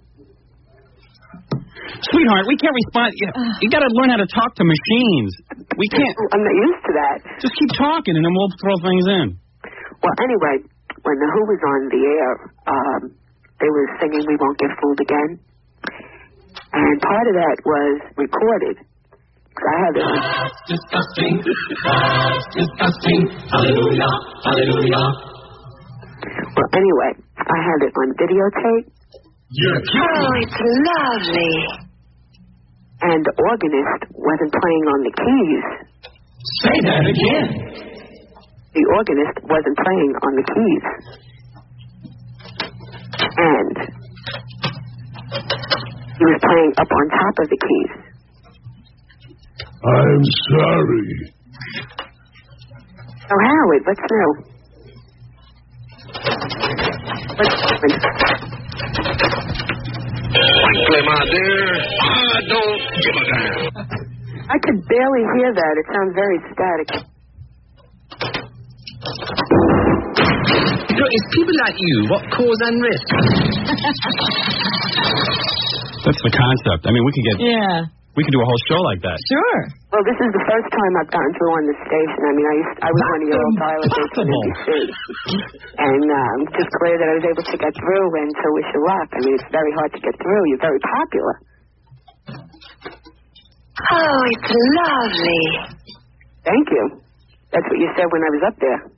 Sweetheart, we can't respond. You, you got to learn how to talk to machines. We can't. I'm not used to that. Just keep talking, and then we'll throw things in. Well, anyway, when the Who was on the air, um, they were singing "We Won't Get Fooled Again," and part of that was recorded. I have it. That's disgusting. That's disgusting. Hallelujah. Hallelujah. Well, anyway, I have it on videotape. You're kidding. Oh, it's lovely. And the organist wasn't playing on the keys. Say that again. The organist wasn't playing on the keys. And he was playing up on top of the keys. I'm sorry. Oh, Howard, what's new? What's different? Frankly, my dear, I don't give a damn. I could barely hear that. It sounds very static. You know, it's people like you what cause unrest. That's the concept. I mean, we could get. Yeah. We could do a whole show like that. Sure. Well, this is the first time I've gotten through on the station. I mean, I used, I was one of your old dialers from N B C. And um, just glad that I was able to get through, and so wish you luck. I mean, it's very hard to get through. You're very popular. Oh, it's lovely. Thank you. That's what you said when I was up there.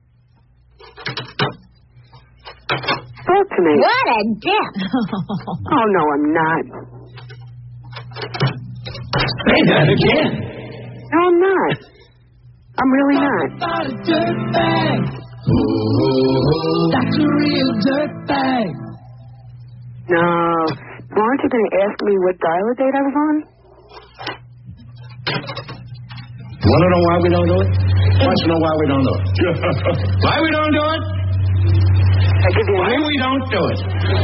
Talk to me. What a dick. Oh, no, I'm not. Say that again. No, I'm not. I'm really not. About a dirt bag. That's a real dirt bag. No. Well, aren't you going to ask me what dialer date I was on? You want to know why we don't do it? I want you to know why we don't do it. Why we don't do it? I give you a Why hint? we don't do it?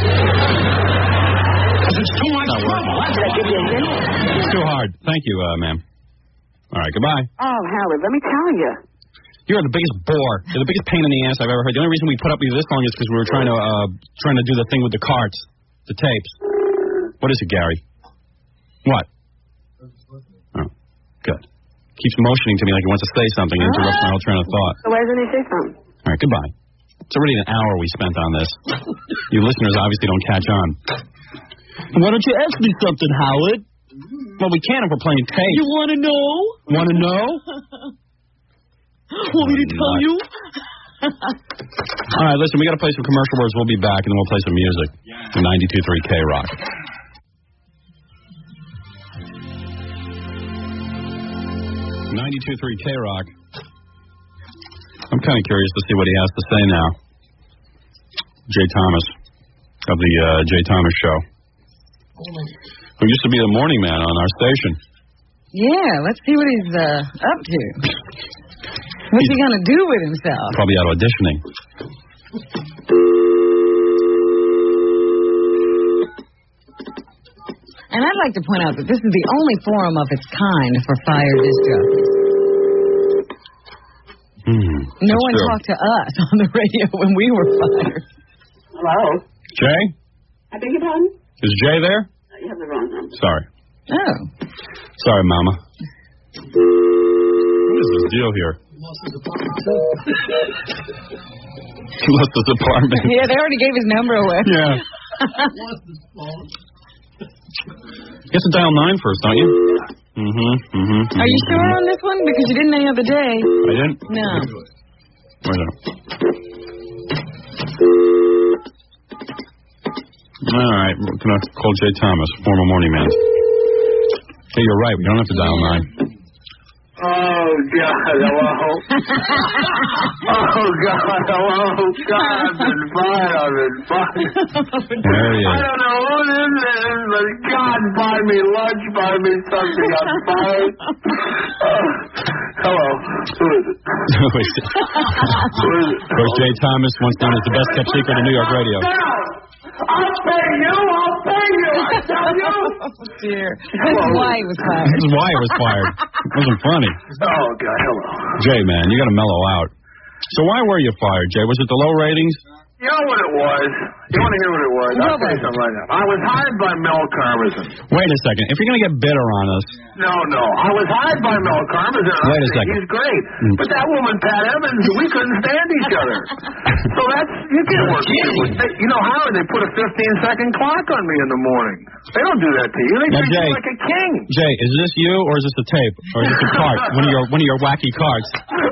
Because it's too much trouble. Did I give you a hint? It's too hard. Thank you, uh, ma'am. All right, goodbye. Oh, Howard, let me tell you. You're the biggest bore. You're the biggest pain in the ass I've ever heard. The only reason we put up with you this long is because we were trying to uh, trying to do the thing with the carts, the tapes. What is it, Gary? What? Oh, good. Keeps motioning to me like he wants to say something and interrupts my whole train of thought. So why doesn't he say something? All right, goodbye. It's already an hour we spent on this. You listeners obviously don't catch on. Why don't you ask me something, Howard? Well, we can if we're playing tape. You want to know? Want to know? Want me to tell you? All right, listen, we got to play some commercial words. We'll be back, and then we'll play some music. Yeah. ninety-two point three K-Rock. ninety-two point three K-Rock. I'm kind of curious to see what he has to say now. Jay Thomas of the uh, Jay Thomas Show, who used to be the morning man on our station. Yeah, let's see what he's uh, up to. What's he's he going to do with himself? Probably out auditioning. And I'd like to point out that this is the only forum of its kind for fired disc jockeys. Hmm, no one true. talked to us on the radio when we were fired. Hello? Jay? I beg your pardon? Is Jay there? Uh, you have the wrong number. Sorry. Oh. Sorry, Mama. What is this deal here? He lost his apartment. He lost his apartment. Yeah, they already gave his number away. Yeah. Lost his phone. You have to dial nine first, don't you? Mm-hmm, mm-hmm. mm-hmm Are you sure on this one? Because you didn't any other day. I didn't? No. Wait a minute. All right, we're going to call Jay Thomas, former morning man. Hey, you're right. We don't have to dial nine. Oh, God, hello. Oh, God, hello. God, I've been fired. I've been fired. There he I is. don't know who this is, but God, buy me lunch, buy me something. I'm fired. Uh, hello. Who is it? Who is it? Who is it? Of course, Jay Thomas, once known as the best kept secret in New York radio. I'll pay you. I'll pay you. I tell you. Oh, dear. This is why he was fired. This is why he was fired. It wasn't funny. Oh, God, hello. Jay, man, you got to mellow out. So why were you fired, Jay? Was it the low ratings? You know what it was? You want to hear what it was? I'll tell you something right now. I was hired by Mel Karmazin. Wait a second. If you're going to get bitter on us. No, no. I was hired by Mel Karmazin. Wait a second. He's great. Mm. But that woman, Pat Evans, we couldn't stand each other. So that's, you can't work with people. You know, Howard, they put a fifteen second clock on me in the morning. They don't do that to you. They now, treat Jay, you like a king. Jay, is this you or is this a tape? Or is this a cart? one of your one of your wacky carts.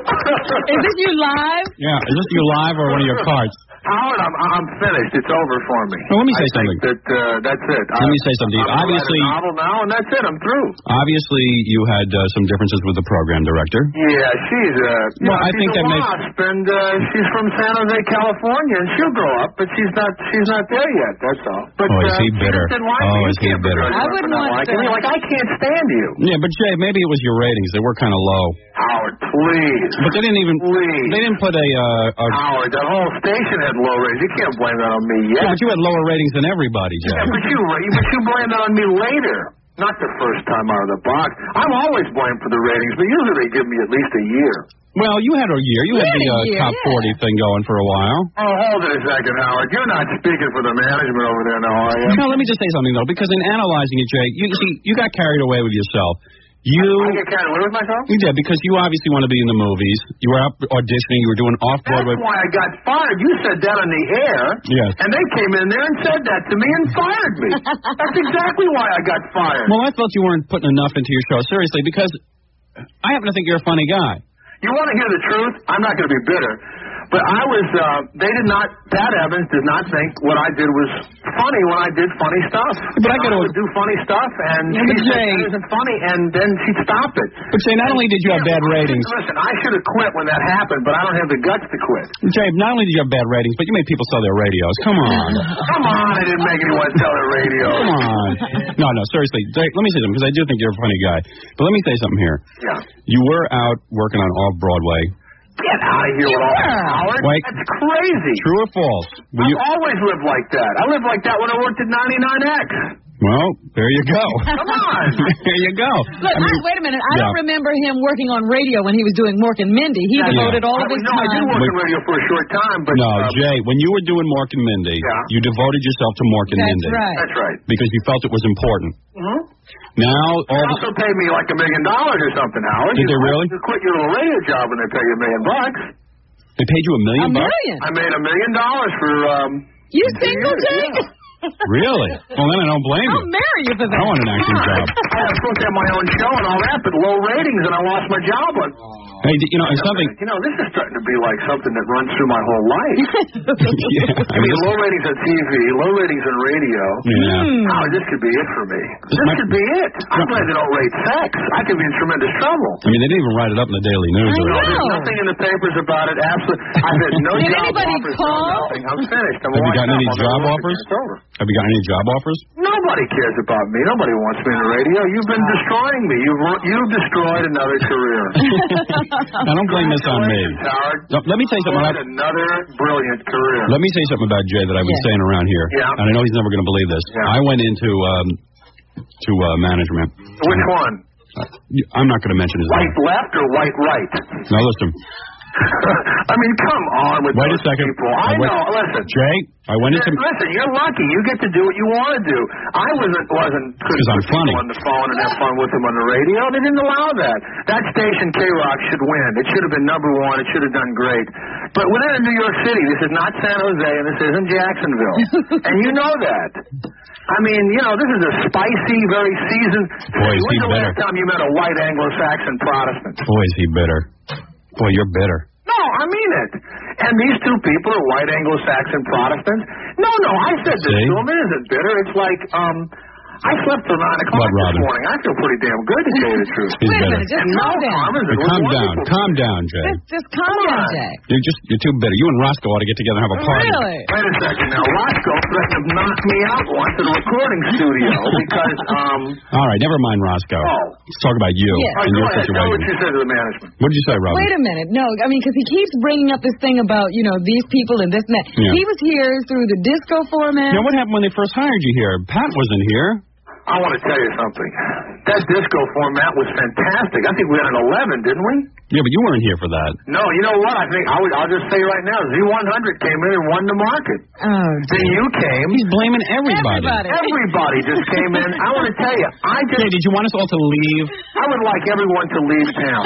Is this you live? Yeah. Is this you live or one of your carts? Howard, I'm, I'm finished. It's over for me. Well, let me say I something. Think that, uh, that's it. Let I, me say something. I'm Obviously, a novel now, and that's it. I'm through. Obviously, you had uh, some differences with the program director. Yeah, she's a. Well, know, I she's think a that makes. wasp, and uh, she's from San Jose, California, and she'll grow up, but she's not. She's not there yet. That's all. But, oh, is he uh, bitter? Said, Why oh, you is he can't bitter? I wouldn't want like, to. like I can't stand you. Yeah, but Jay, maybe it was your ratings. They were kind of low. Howard, please. But they didn't even. Please. They didn't put a. Uh, a Howard, that whole station had low ratings. You can't blame that on me yet. Yeah, but you had lower ratings than everybody, Jay. Yeah, but you, but you blame that on me later. Not the first time out of the box. I'm always blamed for the ratings, but usually they give me at least a year. Well, you had a year. You, you had, had the uh, year, top yeah. forty thing going for a while. Oh, hold it a second, Howard. You're not speaking for the management over there now, are you? No, let me just say something, though, because in analyzing it, Jay, you see, you got carried away with yourself. You, I get carried away with myself? You did, because you obviously want to be in the movies. You were out auditioning. You were doing off-Broadway. That's why I got fired. You said that on the air. Yes. And they came in there and said that to me and fired me. That's exactly why I got fired. Well, I thought you weren't putting enough into your show, seriously, because I happen to think you're a funny guy. You want to hear the truth? I'm not going to be bitter. But I was, uh, they did not, Pat Evans did not think what I did was funny when I did funny stuff. But I got to do funny stuff, and yeah, she said Jay, it isn't funny, and then she'd stop it. But Jay, not only did you have bad ratings. Listen, I should have quit when that happened, but I don't have the guts to quit. Jay, not only did you have bad ratings, but you made people sell their radios. Come on. Come on, I didn't make anyone sell their radio. Come on. No, no, seriously. Jay, let me say something, because I do think you're a funny guy. But let me say something here. Yeah. You were out working on Off-Broadway. Get out of here with all that, Howard. Wait. That's crazy. True or false? Were I've you... always lived like that. I lived like that when I worked at ninety-nine X. Well, there you go. Come on. There you go. Look, I mean, I, wait a minute. I yeah. don't remember him working on radio when he was doing Mork and Mindy. He Yeah. devoted all of I, his no, time. I did work on radio for a short time, but no, uh, Jay, when you were doing Mork and Mindy, Yeah. you devoted yourself to Mork and That's Mindy. right. that's right. Because you felt it was important. Mm-hmm. Now, They all the, also paid me like a million dollars or something, Howard. Did you they really? You quit your little radio job when they pay you a million bucks. they paid you a million A bucks? million. I made a million dollars for um. You two single, years, Jay? yeah. Really? Well, then I don't blame you. I'll marry you for that. I want an acting job. I was supposed to have my own show and all that, but low ratings, and I lost my job. On, Hey, you know, it's something. You know, this is starting to be like something that runs through my whole life. Yeah, I mean, low ratings on T V, low ratings on radio. Yeah. Oh, this could be it for me. This could be it. I'm glad they don't rate sex. I could be in tremendous trouble. I mean, they didn't even write it up in the Daily News. I or know. anything. There's nothing in the papers about it. Absolutely. I've had no Did job anybody offers. call? No nothing. I'm finished. I'm Have you washed gotten up. any I'm job gonna work offers? again. It's over. Have you got any job offers? Nobody cares about me. Nobody wants me in the radio. You've been destroying me. You've you've destroyed another career. I don't blame this on me. Howard. No, let me tell you something. Destroyed another brilliant career. Let me say something about Jay that I've been Yeah. saying around here. Yeah. And I know he's never going to believe this. Yeah. I went into um, to uh, management. Which one? Uh, I'm not going to mention his White name. left or white right? Now listen. I mean, come on with Wait a those second. people. I Wait. know. Listen. Jay, I went into. Listen, you're lucky. You get to do what you want to do. I wasn't wasn't couldn't 'Cause I'm put people funny. on the phone and have fun with them on the radio. They didn't allow that. That station, K Rock, should win. It should have been number one. It should have done great. But we're in New York City. This is not San Jose, and this isn't Jacksonville, and you know that. I mean, you know, this is a spicy, very seasoned. Boy, is he When's the bitter. last time you met a white Anglo-Saxon Protestant? Boy, is he bitter. Boy, you're bitter. No, I mean it. And these two people are white Anglo-Saxon Protestants. No, no, I said this See? to them. It isn't bitter. It's like, um, I slept till nine o'clock What, this Robin? morning. I feel pretty damn good, to tell you the truth. He's Wait a bitter. minute, just No calm down. harm, is it? It was Calm down. wonderful. Calm down, Jay. Just, just calm Come down, on. Jay. You're just you're too bitter. You and Roscoe ought to get together and have a party. Really? Wait a second now. Roscoe threatened to knock me out once in a recording studio because, um... All right, never mind Roscoe. Oh. Let's talk about you Yeah. All right, and go your ahead. Tell what situation. you said to the management. What did you say, Robin? Wait a minute. No, I mean, because he keeps bringing up this thing about, you know, these people and this and that. Yeah. He was here through the disco format. Now, what happened when they first hired you here? Pat wasn't here. I want to tell you something. That disco format was fantastic. I think we had an eleven, didn't we? Yeah, but you weren't here for that. No, you know what? I think I would, I'll just say right now, Z one hundred came in and won the market. Oh, Then you came. He's blaming everybody. Everybody. Everybody just came in. I want to tell you, I just, Jay, did you want us all to leave? I would like everyone to leave town.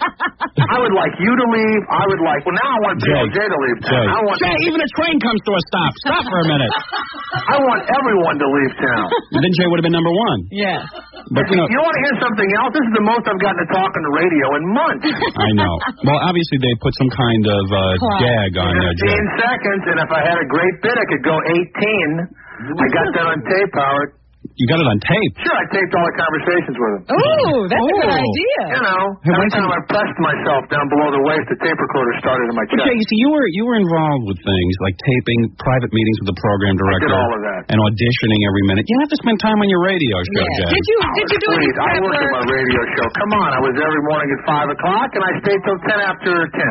I would like you to leave. I would like, well, now I want Jay, Jay to leave town. Jay, I want, Jay, even a train comes to a stop. Stop for a minute. I want everyone to leave town. And then Jay would have been number one. yeah. But, you know, You want to hear something else? This is the most I've gotten to talk on the radio in months. I know. Well, obviously they put some kind of uh, Clock. gag on there, Jay. fifteen seconds, and if I had a great bit, I could go eighteen. I got that on tape, Howard. You got it on tape. Sure, I taped all the conversations with him. Ooh, that's a good Oh. idea. You know, Hey, every when's time the- I pressed myself down below the waist, the tape recorder started in my But chest. Jay, you see, you were you were involved with things like taping private meetings with the program director, all of that. and auditioning every minute. You have to spend time on your radio show, Yeah. Jay. Did you did you do any Please, I prep worked at work? my radio show. Come on, I was every morning at five o'clock, and I stayed till ten after ten.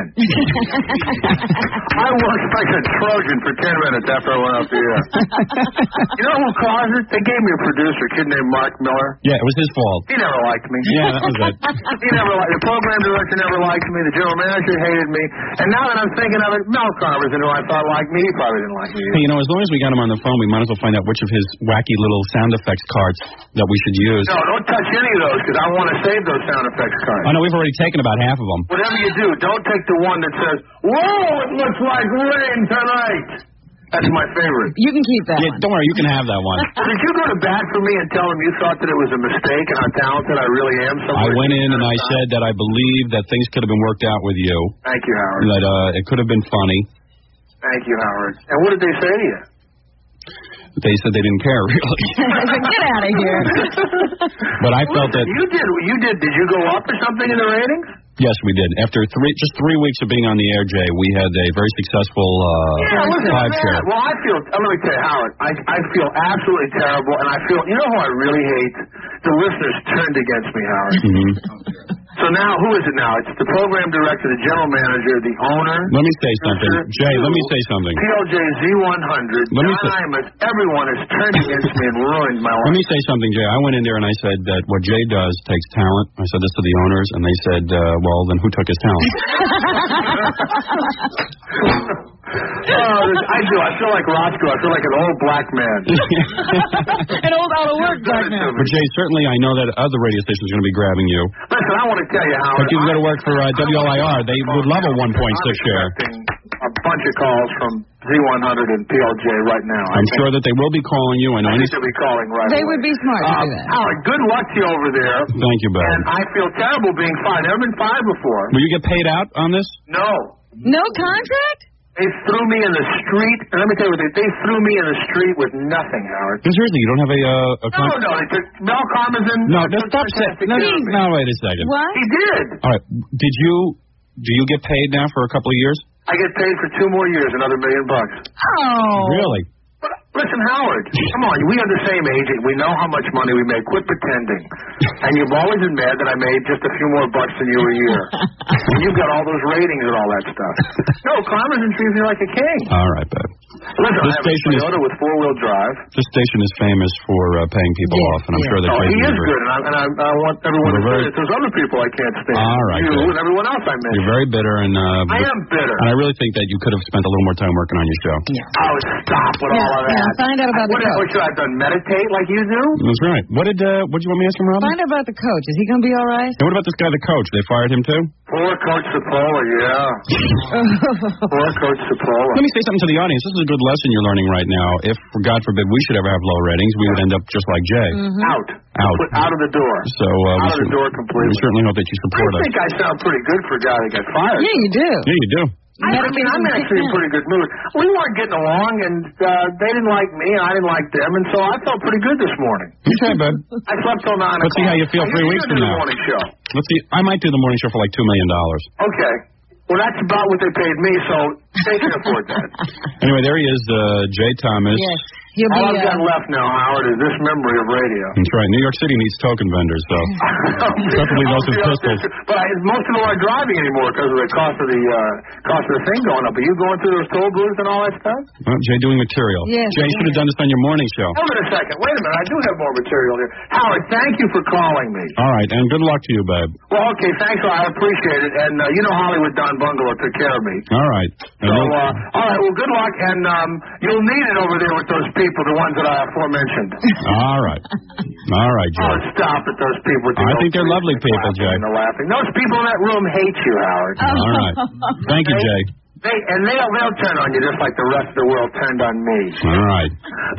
I worked like a Trojan for ten minutes after I went off the air. You know who caused it? They gave me a producer, a kid named Mark Miller. Yeah, it was his fault. He never liked me. Yeah, that was it. He never liked the program director never liked me. The general manager hated me. And now that I'm thinking of it, Mel Carverson, who I thought liked me, he probably didn't like me. Hey, you know, as long as we got him on the phone, we might as well find out which of his wacky little sound effects cards that we should use. No, don't touch any of those because I want to save those sound effects cards. I know we've already taken about half of them. Whatever you do, don't take the one that says, "Whoa, it looks like rain tonight." That's my favorite. You can keep that Yeah, one. don't worry, you can have that one. Did you go to bat for me and tell them you thought that it was a mistake and how talented I really am? I somewhere went in and I inside? said that I believe that things could have been worked out with you, Thank you, Howard. that uh, it could have been funny. Thank you, Howard. And what did they say to you? They said they didn't care, really. Get out of here. But I felt that, You did. You did. Did you go up or something in the ratings? yes, we did. After three, just three weeks of being on the air, Jay, we had a very successful uh, Yeah, listen, live man, show. well, I feel, uh, let me tell you, Howard, I, I feel absolutely terrible, and I feel, you know who I really hate? The listeners turned against me, Howard. Mhm. So now, who is it now? It's the program director, the general manager, the owner. Let me say something. Jay, let me say something. P L J Z one hundred, Let me John say- Imus, everyone has turned against me and ruined my Let life. me say something, Jay. I went in there and I said that what Jay does takes talent. I said this to the owners, and they said, uh, well, then who took his talent? Oh, this- I do. I feel like Roscoe. I feel like an old black man. An old out of work black man. But Jay, certainly I know that other radio stations are going to be grabbing you. Listen, I want to tell you how. But you can go to work for uh, W L I R. They would love a one point six share. A bunch of calls from Z one hundred and P L J right now. I I'm think- sure that they will be calling you. I know I any. think they'll be calling right They away. would be smart to Uh, do that. Howard, good luck to you over there. Thank you, And Bob. I feel terrible being fired. Never been fired before. Will you get paid out on this? No. No contract? They threw me in the street. And let me tell you what they, they threw me in the street with nothing, Howard. Seriously, you don't have a uh, a No, contract? no, they took Mel Karmazin. No, took just stop saying. fantastic No, care of me. no, wait a second. What? He did. All right. Did you do you get paid now for a couple of years? I get paid for two more years, another million bucks. Oh. Really? But listen, Howard, come on. We are the same agent. We know how much money we make. Quit pretending. And you've always been mad that I made just a few more bucks than you a year. And you've got all those ratings and all that stuff. No, Karmazin treats me like a king. All right, Bob. Listen, This I have station a is- Toyota with four-wheel drive. This station is famous for uh, paying people Yeah, off, and I'm yeah. sure that Oh, Jay's he is never- good, and I, and I, I want everyone to You're say very- that there's other people I can't stand. All right, You good. and everyone else I mentioned. You're very bitter, and uh, I am bitter. And I really think that you could have spent a little more time working on your show. Oh, stop with Yeah, all of yeah, that. find out about what, the what coach. should I have done? Meditate like you do? That's right. What did uh, what did you want me to ask him, Robin? Find out about the coach. Is he going to be all right? And what about this guy, the coach? They fired him too? Poor Coach Cipolla, yeah. Poor Coach Cipolla. Let me say something to the audience. This is a good lesson you're learning right now. If, God forbid, we should ever have low ratings, we would end up just like Jay. Out. Out. Put out of the door. So uh, we, Out of the cer- door completely. we certainly hope that you I support us. think I sound pretty good for a guy that got fired. Yeah, you do. Yeah, you do. I, I mean, I'm actually in pretty good mood. We weren't getting along, and uh, they didn't like me, and I didn't like them, and so I felt pretty good this morning. Okay, bud. I slept till nine Let's see o'clock. how you feel Are three you weeks gonna from do now. the morning show? Let's see. I might do the morning show for like two million dollars. Okay. Well, that's about what they paid me, so they can afford that. Anyway, there he is, uh, Jay Thomas. Yes. He'll All be, I've uh, got left now, Howard, is this memory of radio. That's right. New York City needs token vendors, so preferably those with pistols. But I, most of them aren't driving anymore because of the cost of the uh, cost of the thing going up. Are you going through those toll booths and all that stuff? Well, Jay doing material. Yes, Jay, you should have done this on your morning show. Hold on a second. Wait a minute. I do have more material here. Howard, thank you for calling me. All right, and good luck to you, babe. Well, okay, thanks. I appreciate it. And uh, you know Hollywood Don Bungalow took care of me. All right. So, uh, all right, well, good luck, and um, you'll need it over there with those people, the ones that I aforementioned. All right. All right, Jay. Oh, stop it, those people. With the I old think they're trees lovely and people, laughing Jay. And they're laughing. Those people in that room hate you, Howard. All right. Thank you, Jay. They, and they'll, they'll turn on you just like the rest of the world turned on me. All right.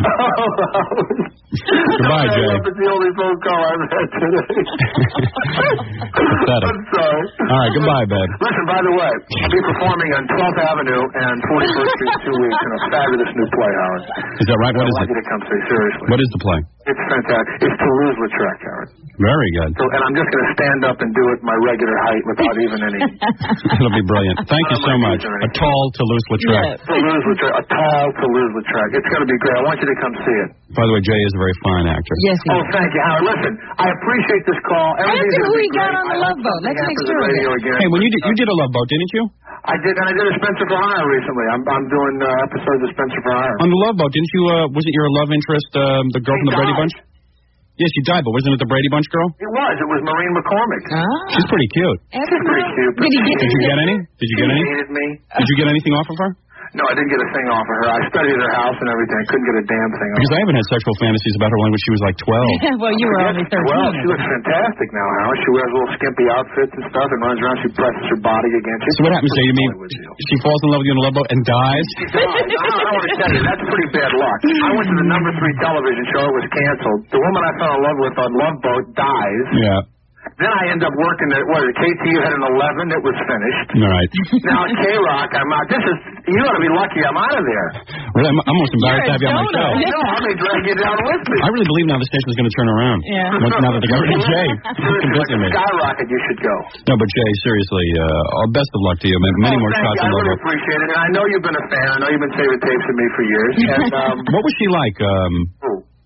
Goodbye, Jay. It's the only phone call I've had today. Pathetic. I'm sorry. All right, goodbye, babe. Listen, by the way, I'll be performing on twelfth Avenue and forty-first Street in two weeks in a fabulous new play, Howard. Is that right? What I is want it? you to come see, seriously. What is the play? It's fantastic. It's Toulouse-Lautrec, Howard. Very good. So, and I'm just going to stand up and do it my regular height without even any... It'll be brilliant. Thank you so much. A tall Toulouse-Lautrec. Toulouse-Lautrec, a tall Toulouse-Lautrec. It's going to be great. I want you to come see it. By the way, Jay is a very fine actor. Yes, he Oh, is. thank you, Howard. Listen, I appreciate this call. Everything's Ask him gonna who be he got great. on the I Love hope Boat. Let's something make happens sure on of radio it. again. Hey, when you did, you did a Love Boat, didn't you? I did, and I did a Spencer for Hire recently. I'm I'm doing uh, episodes of Spencer for Hire. On the Love Boat, didn't you? Uh, wasn't your love interest um, the girl She from the Brady died. Bunch? Yes, she died, but wasn't it the Brady Bunch girl? It was. It was Maureen McCormick. Ah. She's pretty cute. She's pretty cute. Did he get Did you get any? Did you get She any? hated me. Did you get anything off of her? No, I didn't get a thing off of her. I studied her house and everything. I couldn't get a damn thing off. Because I haven't had sexual fantasies about her when she was like twelve. Well, you were only thirteen. Well, she looks fantastic now, Howard. She wears little skimpy outfits and stuff and runs around. She presses her body against you. So what happens, Jay? You mean she falls in love with you in a Love Boat and dies? She dies. I, don't- I want to tell you, that's pretty bad luck. I went to the number three television show. It was canceled. The woman I fell in love with on Love Boat dies. Yeah. Then I end up working at, what, K T U had an eleven. It was finished. All right. Now at K-Rock, I'm out. This is, you ought to be lucky I'm out of there. Really, I'm, I'm almost embarrassed to have you on my show. No, I may drag you down with me. I really believe now the station's going to turn around. Yeah. Once- Now that they got rid of Jay. Seriously, Convincing me. Skyrocket, you should go. No, but Jay, seriously, uh, all best of luck to you. Many Oh, more thank shots you. in I Love really Boat. appreciate it. And I know you've been a fan. I know you've been saving tapes of me for years. And, um, What was she like? Um, who?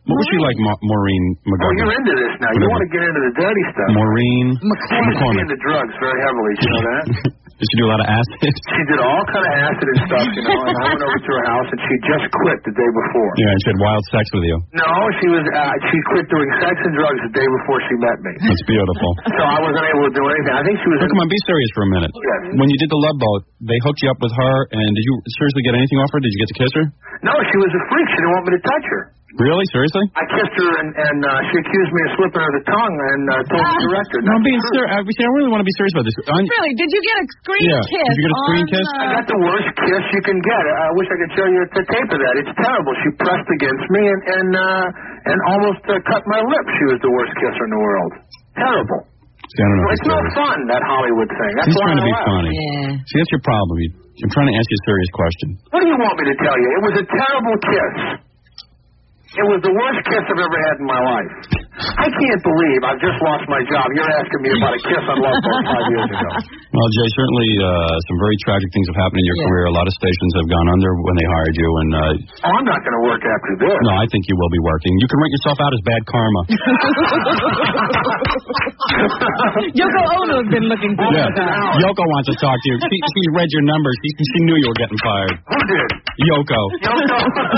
What was she like, Ma- Maureen Oh, McGovern? you're into this now. You Whatever. want to get into the dirty stuff. Maureen She was McCormick. into drugs very heavily. You know that? Did she do a lot of acid? She did all kind of acid and stuff, you know, and I went over to her house, and she just quit the day before. Yeah, and she had wild sex with you. No, she was. Uh, she quit doing sex and drugs the day before she met me. That's beautiful. So I wasn't able to do anything. I think she was. Well, come on, be serious for a minute. Yes. When you did the Love Boat, they hooked you up with her, and did you seriously get anything off her? Did you get to kiss her? No, she was a freak. She didn't want me to touch her. Really? Seriously? I kissed her, and, and uh, she accused me of slipping her the tongue, and uh, told the director. No, I'm being serious. I, I really want to be serious about this. On, Really? Did you get a screen Yeah. kiss? Did you get a screen on, kiss? Uh, I got the worst kiss you can get. I wish I could show you the tape of that. It's terrible. She pressed against me and and uh, and almost uh, cut my lip. She was the worst kisser in the world. Terrible. See, I don't know Well, if it's no serious. fun, that Hollywood thing. That's He's why trying to I be laugh. funny. Yeah. See, that's your problem. You, I'm trying to ask you a serious question. What do you want me to tell you? It was a terrible kiss. It was the worst kiss I've ever had in my life. I can't believe I've just lost my job. You're asking me about a kiss on Love Boat five years ago. Well, Jay, certainly uh, some very tragic things have happened in your Yeah. career. A lot of stations have gone under when they hired you, and uh, Oh, I'm not going to work after this. no, I think you will be working. You can write yourself out as bad karma. Yoko Ono has been looking for Yeah. that. Yoko wants to talk to you. She, she read your numbers. She, she knew you were getting fired. Who did? Yoko. Yoko.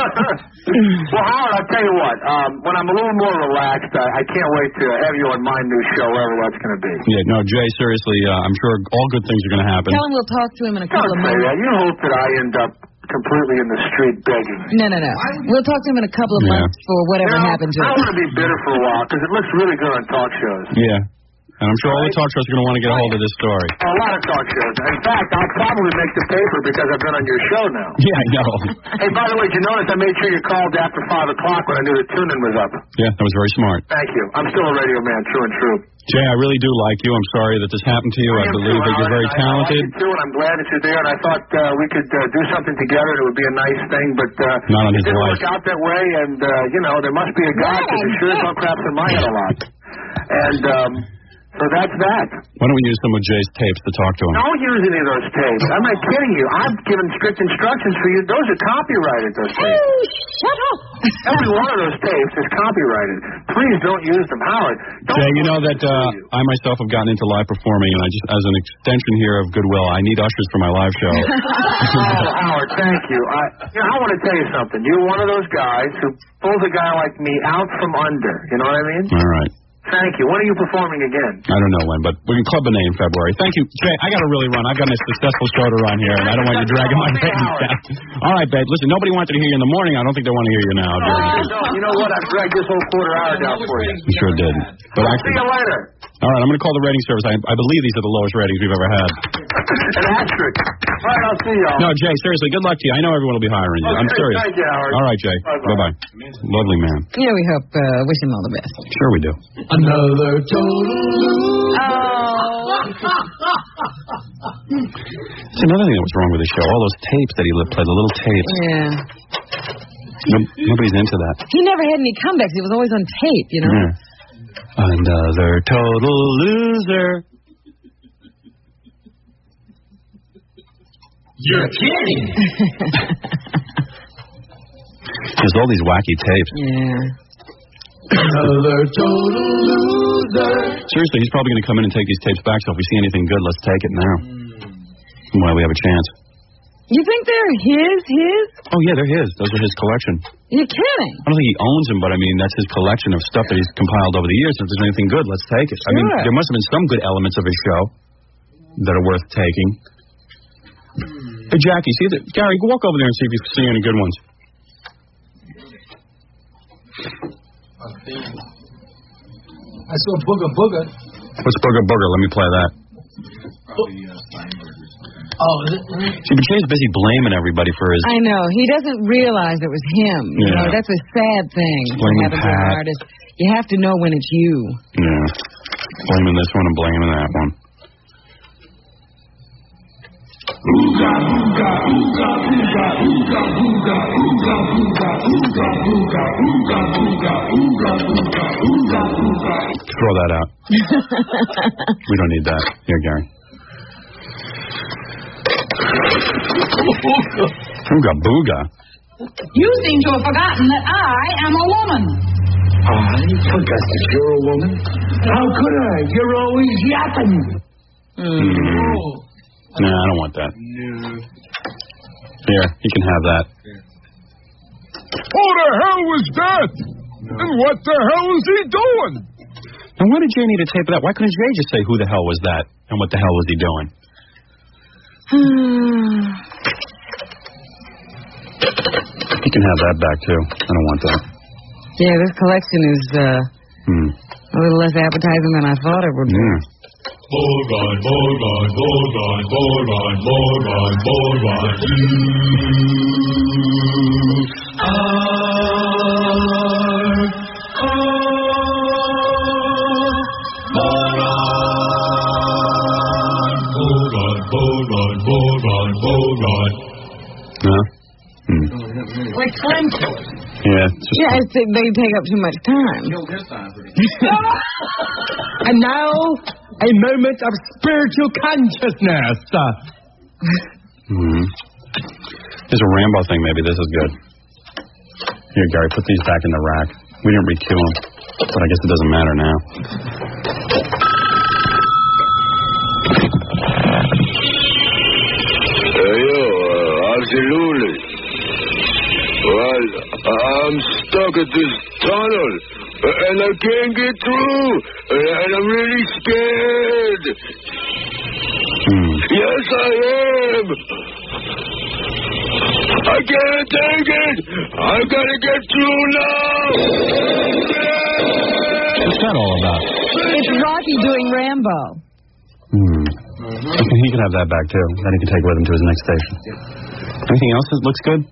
Well, Howard, I'll tell you what. Um, when I'm a little more relaxed, I, I can't wait to have you on my new show, wherever that's going to be. Yeah, no, Jay, seriously, uh, I'm sure all good things are going to happen. Tell him we'll talk to him in a couple Don't of say months. that. You hope that I end up completely in the street begging. No, no, no. We'll talk to him in a couple of Yeah. months for whatever You know, happened to I him. want to be bitter for a while because it looks really good on talk shows. Yeah. And I'm sure all the talk shows are going to want to get a hold of this story. A lot of talk shows. In fact, I'll probably make the paper because I've been on your show now. Yeah, I know. Hey, by the way, did you notice I made sure you called after five o'clock when I knew the tune-in was up? Yeah, that was very smart. Thank you. I'm still a radio man, true and true. Jay, I really do like you. I'm sorry that this happened to you. I am believe too, that you're very Howard. I- talented. I like you too, and I'm glad that you're there. And I thought uh, we could uh, do something together. and It would be a nice thing, but uh, Not on it his didn't life. work out that way. And uh, you know, there must be a God because it sure as hell craps in my head a lot. And um, so that's that. Why don't we use some of Jay's tapes to talk to him? Don't use any of those tapes. I'm not kidding you. I've given strict instructions for you. Those are copyrighted. Those tapes. Oh, shut up. Every one of those tapes is copyrighted. Please don't use them, Howard. Don't Jay, you know that uh, I myself have gotten into live performing, and I just, as an extension here of Goodwill, I need ushers for my live show. Oh, Howard, thank you. I, you know, I want to tell you something. You're one of those guys who pulls a guy like me out from under. You know what I mean? All right. Thank you. When are you performing again? I don't know when, but we can club a name in February. Thank you. Jay, I got to really run. I've got a successful show to run here, and I don't want you dragging my ratings down. All right, babe. Listen, nobody wanted to hear you in the morning. I don't think they want to hear you now. Oh, no, you know what? I've dragged this whole quarter hour down for you. You sure did. But See actually, you later. all right, I'm going to call the rating service. I, I believe these are the lowest ratings we've ever had. An asterisk. All right, I'll see y'all. No, Jay, seriously, good luck to you. I know everyone will be hiring you. I'm Okay, serious. thank you, Howard. All right, Jay. Bye-bye. Bye-bye. Lovely man. Yeah, we hope, uh, wish him all the best. Sure we do. Another total loser. Oh. It's another thing that was wrong with the show. All those tapes that he played, the little tapes. Yeah. No, nobody's into that. He never had any comebacks. He was always on tape, you know? Yeah. Another total loser. You're kidding. There's all these wacky tapes. Yeah. Another total loser. Seriously, he's probably going to come in and take these tapes back, so if we see anything good, let's take it now. While we have a chance. You think they're his, his? Oh, yeah, they're his. Those are his collection. You're kidding. I don't think he owns them, but I mean, that's his collection of stuff that he's compiled over the years. If there's anything good, let's take it. I mean, Sure. there must have been some good elements of his show that are worth taking. Hey, Jackie, see that? Gary, go walk over there and see if you see any good ones. I saw Booger Booger. What's Booger Booger? Let me play that. Oh, is it? See, but Jay's busy blaming everybody for his... I know. He doesn't realize it was him. You Yeah. know, that's a sad thing. Blaming What happens to an Pat. artist. You have to know when it's you. Yeah. Blaming this one and blaming that one. Throw that out. We don't need that. Here, Gary. Ooga booga. You seem to have forgotten that I am a woman. I forgot that you're a woman. How could I? You're always yapping. Mm. No, I don't want that. No. Here, you can have that. Who the hell was that? No. And what the hell is he doing? And why did Jay need a tape of that? Why couldn't Jay just say who the hell was that and what the hell was he doing? You can have that back, too. I don't want that. Yeah, this collection is uh, hmm. a little less appetizing than I thought it would be. Yeah. Borgon, Borgon, Borgon, Borgon, Borgon, Borgon. You are Borgon, Borgon, Borgon, Borgon. Huh? Hmm. Like Flint. Yeah. It's just Yeah, it's, they take up too much time. And now, a moment of spiritual consciousness. hmm. There's a Rambo thing, maybe. This is good. Here, Gary, put these back in the rack. We didn't re-cue them, but I guess it doesn't matter now. Hey, yo, uh, absolutely. Well, I'm stuck at this tunnel, and I can't get through, and I'm really scared. Hmm. Yes, I am. I can't take it. I've got to get through now. What's that all about? It's Rocky doing Rambo. Hmm. Okay, he can have that back, too. Then he can take it with him to his next station. Anything else that looks good?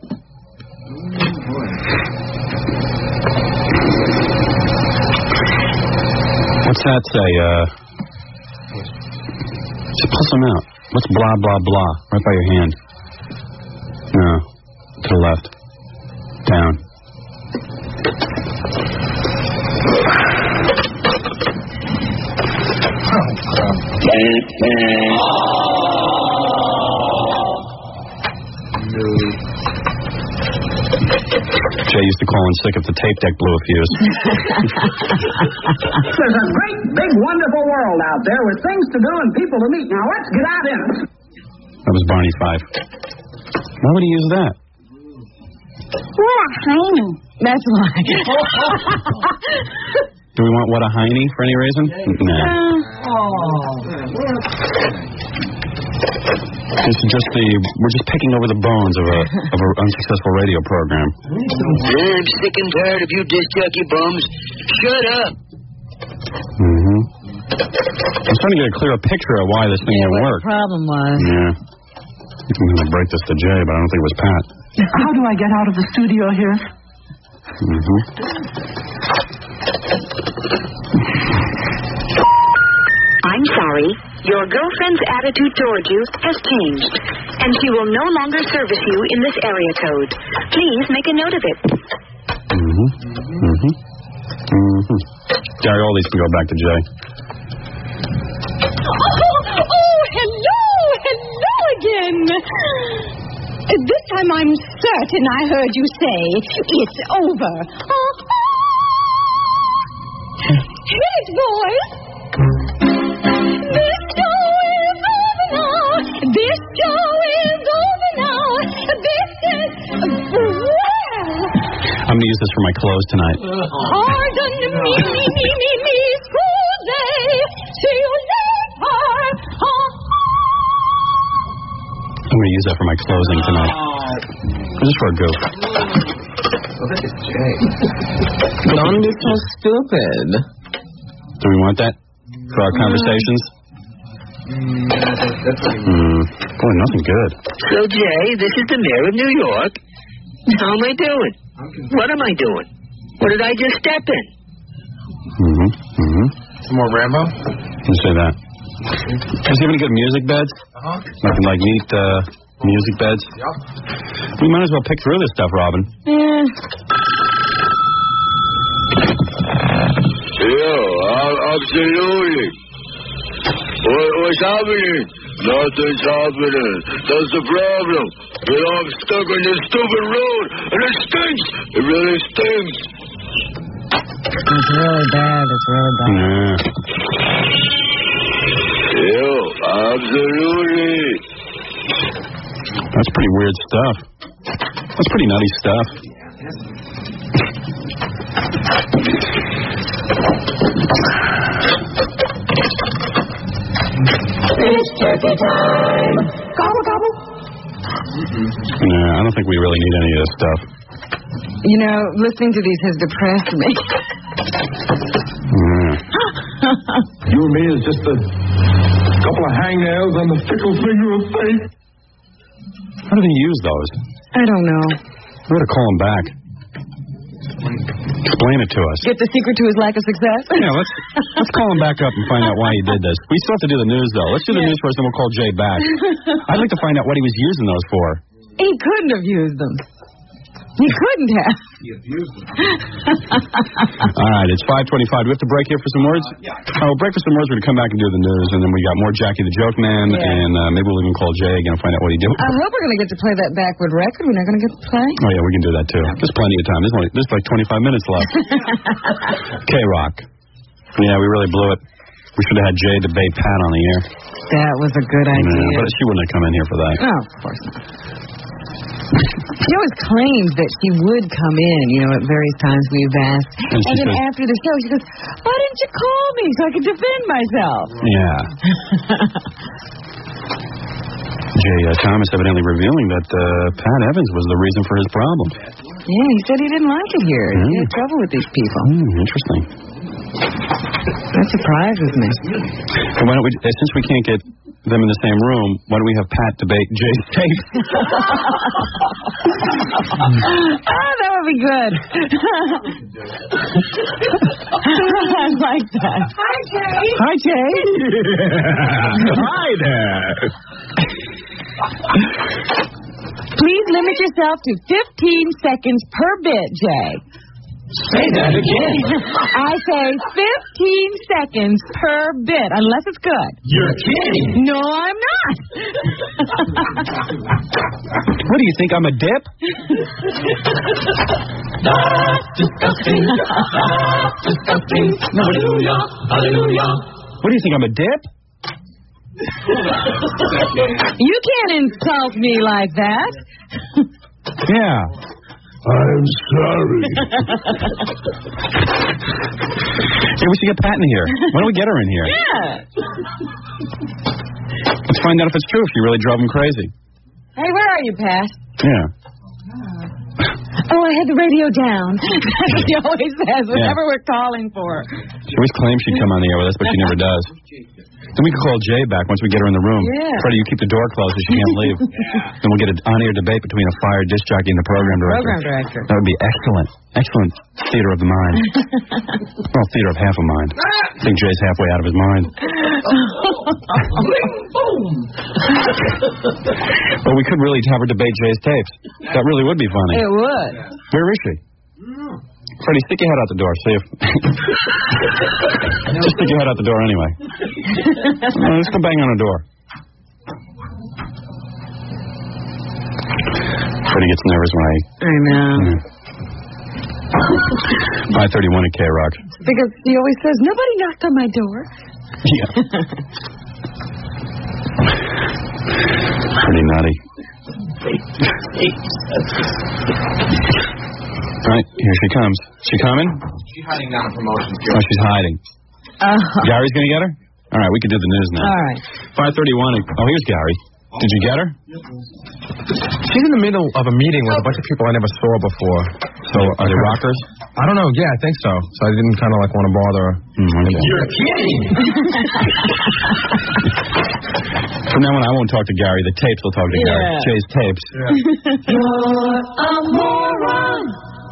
What's that say? Uh, just pull some out. What's blah, blah, blah? Right by your hand. No. To the left. Down. Jay used to call in sick if the tape deck blew a fuse. There's a great, big, wonderful world out there with things to do and people to meet. Now let's get out in it. That was Barney Fife. Why would he use that? What a hiney. That's why. Do we want what a hiney for any reason? Nah. This is just the, we're just picking over the bones of a of an unsuccessful radio program. I'm sick and tired of you disc jockey bums. Shut up. Mm-hmm. I'm trying to get a clearer picture of why this thing Yeah, didn't what work. the problem was. Yeah. I'm going to break this to Jay, but I don't think it was Pat. How do I get out of the studio here? Mm-hmm. I'm sorry. Your girlfriend's attitude towards you has changed, and she will no longer service you in this area code. Please make a note of it. Mm-hmm. Mm-hmm. Mm-hmm. Gary, all these can go back to Jay. Oh, oh, hello, hello again. This time I'm certain I heard you say, it's over. Oh, hit it, boys. This show is over now. This show is over now. This is, well. I'm going to use this for my clothes tonight. Pardon me, me, me, me, me, Susie. See you later. I'm going to use that for my closing tonight. Just for a goof. Don't be so stupid. Do we want that for our conversations? Mm. Boy, nothing good. So, Jay, this is the mayor of New York. How am I doing? What am I doing? What did I just step in? Mm-hmm. Mm-hmm. Some more Rambo? Let me say that. Does he have any good music beds? Uh-huh. Like, like neat uh, music beds? Yep. We might as well pick through this stuff, Robin. Yeah. Yeah, absolutely. What, what's happening? Nothing's happening. That's the problem. You know, I'm stuck on this stupid road, and it stinks. It really stinks. It's really bad. It's really bad. Yeah. Yo, absolutely. That's pretty weird stuff. That's pretty nutty stuff. It's turkey time. Gobble, gobble. Yeah, I don't think we really need any of this stuff. You know, listening to these has depressed me. Mm. You and me is just a couple of hangnails on the fickle finger of fate. How do they use those? I don't know. We ought to call him back. Explain it to us. Get the secret to his lack of success? Yeah, let's let's call him back up and find out why he did this. We still have to do the news, though. Let's do the Yeah. news first, then we'll call Jay back. I'd like to find out what he was using those for. He couldn't have used them. He couldn't have. All right, it's five twenty-five. Do we have to break here for some words? Uh, yeah. Oh, we'll break for some words. We're going to come back and do the news, and then we got more Jackie the Joke Man, Yeah. and uh, maybe we'll even call Jay again and find out what he did. I hope we're going to get to play that backward record. We're not going to get to play. Oh, yeah, we can do that, too. There's plenty of time. There's, only, there's like twenty-five minutes left. K-Rock. Yeah, we really blew it. We should have had Jay debate Pat on the air. That was a good idea. Yeah, but she wouldn't have come in here for that. Oh, of course not. She always claims that she would come in, you know, at various times we've asked. And she And then says- after the show, she goes, why didn't you call me so I could defend myself? Yeah. Jay uh, Thomas evidently revealing that uh, Pat Evans was the reason for his problem. Yeah, he said he didn't like it here. He Mm. had trouble with these people. Mm, interesting. That surprises me. And why don't we, uh, since we can't get them in the same room, why don't we have Pat debate Jay's tape? Oh, that would be good. I like that. Hi, Jay. Hi, Jay. Hi there. Please limit yourself to fifteen seconds per bit, Jay. Say that again. I say fifteen seconds per bit, unless it's good. You're kidding. No, I'm not. What do you think, I'm a dip? That's disgusting. That's disgusting. Hallelujah. Hallelujah. What do you think, I'm a dip? You can't insult me like that. Yeah. I'm sorry. Hey, we should get Pat in here. Why don't we get her in here? Yeah. Let's find out if it's true, if she really drove him crazy. Hey, where are you, Pat? Yeah. Oh, I had the radio down. That's what she always says whenever we're calling for her. She always claims she'd come on the air with us, but she never does. Then we can call Jay back once we get her in the room. Yeah. Freddie, you keep the door closed so she can't leave. Then we'll get an on-air debate between a fired disc jockey and the program director. Program director. That would be excellent. Excellent theater of the mind. Well, theater of half a mind. I think Jay's halfway out of his mind. Well, we could really have her debate Jay's tapes. That really would be funny. It would. Where is she? Freddie, stick your head out the door. See if. Just stick your head out the door anyway. Uh, let's go bang on the door. Freddie gets nervous when I. I know. five thirty-one at K-Rock. Because he always says, nobody knocked on my door. Yeah. Pretty naughty. Right, here she comes. She coming? She's hiding down a promotion. Oh, she's hiding. Uh, Gary's gonna get her? All right, we can do the news now. all right. five thirty-one. Oh, here's Gary. Did you get her? She's in the middle of a meeting with a bunch of people I never saw before. So, are they rockers? I don't know. Yeah, I think so. So I didn't kind of like want to bother her. Mm, okay. You're kidding. From now on, I won't talk to Gary. The tapes will talk to Gary. Yeah. Jay's tapes. You're a moron.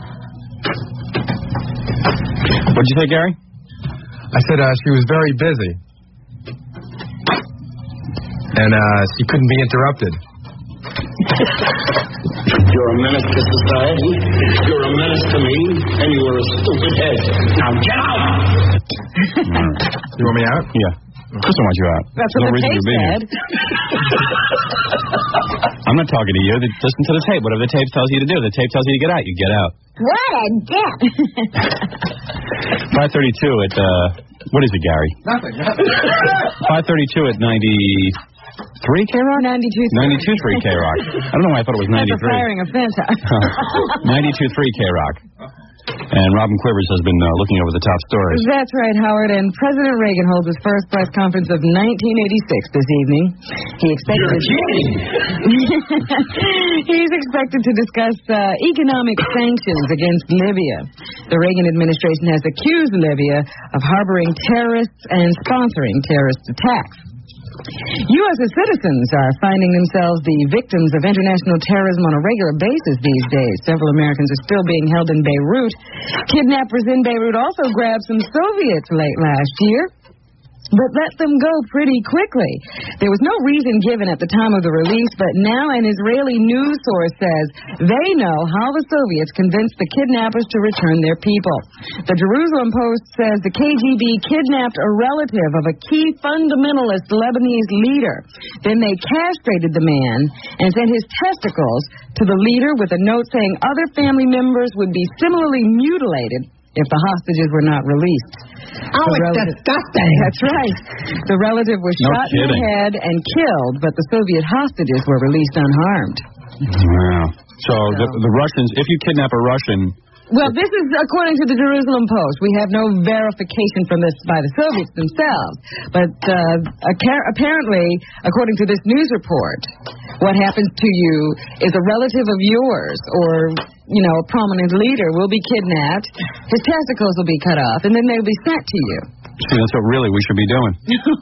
What'd you say, Gary? I said uh, she was very busy. And uh, she couldn't be interrupted. You're a menace to society. You're a menace to me, and you are a stupid head. Now get out! You want me out? Yeah. Of course I want you out. That's There's what no the reason tape you're being said. here. I'm not talking to you. Listen to the tape. Whatever the tape tells you to do. The tape tells you to get out. You get out. What a dip. five thirty-two at, uh, what is it, Gary? Nothing. five thirty-two at ninety-three K-Rock? ninety-two ninety-two point three K-Rock. I don't know why I thought it was That's a ninety-three. firing offense. ninety-two point three K-Rock. And Robin Quivers has been uh, looking over the top stories. That's right, Howard. And President Reagan holds his first press conference of nineteen eighty-six this evening. He expected He's expected to discuss uh, economic sanctions against Libya. The Reagan administration has accused Libya of harboring terrorists and sponsoring terrorist attacks. U S citizens are finding themselves the victims of international terrorism on a regular basis these days. Several Americans are still being held in Beirut. Kidnappers in Beirut also grabbed some Soviets late last year, but let them go pretty quickly. There was no reason given at the time of the release, but now an Israeli news source says they know how the Soviets convinced the kidnappers to return their people. The Jerusalem Post says the K G B kidnapped a relative of a key fundamentalist Lebanese leader. Then they castrated the man and sent his testicles to the leader with a note saying other family members would be similarly mutilated if the hostages were not released. Oh, it's disgusting. That's right. The relative was No shot in the kidding. head and killed, but the Soviet hostages were released unharmed. Wow. So the, the Russians, if you kidnap a Russian... Well, this is according to the Jerusalem Post. We have no verification from this by the Soviets themselves. But uh, apparently, according to this news report, what happens to you is a relative of yours or, you know, a prominent leader will be kidnapped, his testicles will be cut off, and then they'll be sent to you. See, that's what really we should be doing.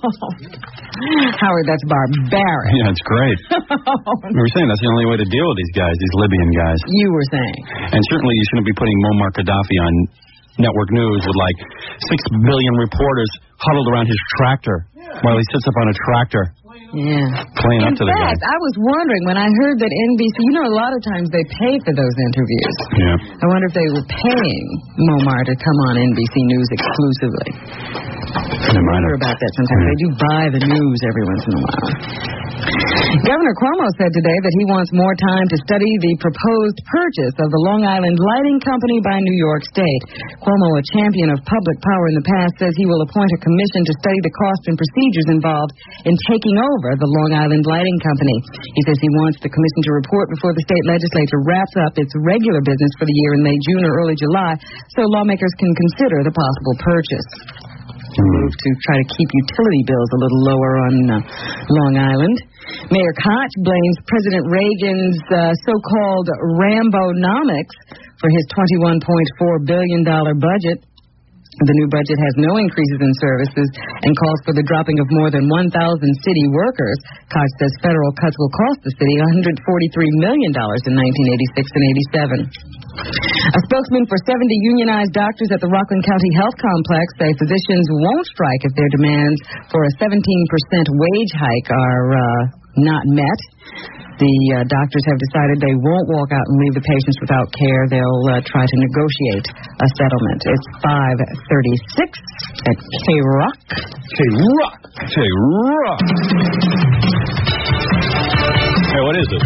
Howard, that's barbaric. Yeah, it's great. We were saying that's the only way to deal with these guys, these Libyan guys. You were saying. And certainly you shouldn't be putting Muammar Gaddafi on network news with like six billion reporters huddled around his tractor while he sits up on a tractor. Yeah. Playing up In to the guy. fact, I was wondering when I heard that N B C, you know, a lot of times they pay for those interviews. Yeah. I wonder if they were paying Muammar to come on N B C News exclusively. I wonder about that sometimes. They do buy the news every once in a while. Governor Cuomo said today that he wants more time to study the proposed purchase of the Long Island Lighting Company by New York State. Cuomo, a champion of public power in the past, says he will appoint a commission to study the costs and procedures involved in taking over the Long Island Lighting Company. He says he wants the commission to report before the state legislature wraps up its regular business for the year in late June or early July so lawmakers can consider the possible purchase. Move to try to keep utility bills a little lower on uh, Long Island. Mayor Koch blames President Reagan's uh, so-called Rambonomics for his twenty-one point four billion dollars budget. The new budget has no increases in services and calls for the dropping of more than one thousand city workers. Koch says federal cuts will cost the city one hundred forty-three million dollars in nineteen eighty-six and eighty-seven. A spokesman for seventy unionized doctors at the Rockland County Health Complex say physicians won't strike if their demands for a seventeen percent wage hike are uh, not met. The uh, doctors have decided they won't walk out and leave the patients without care. They'll uh, try to negotiate a settlement. It's five thirty-six at K-Rock. K-Rock. K-Rock. Hey, what is it?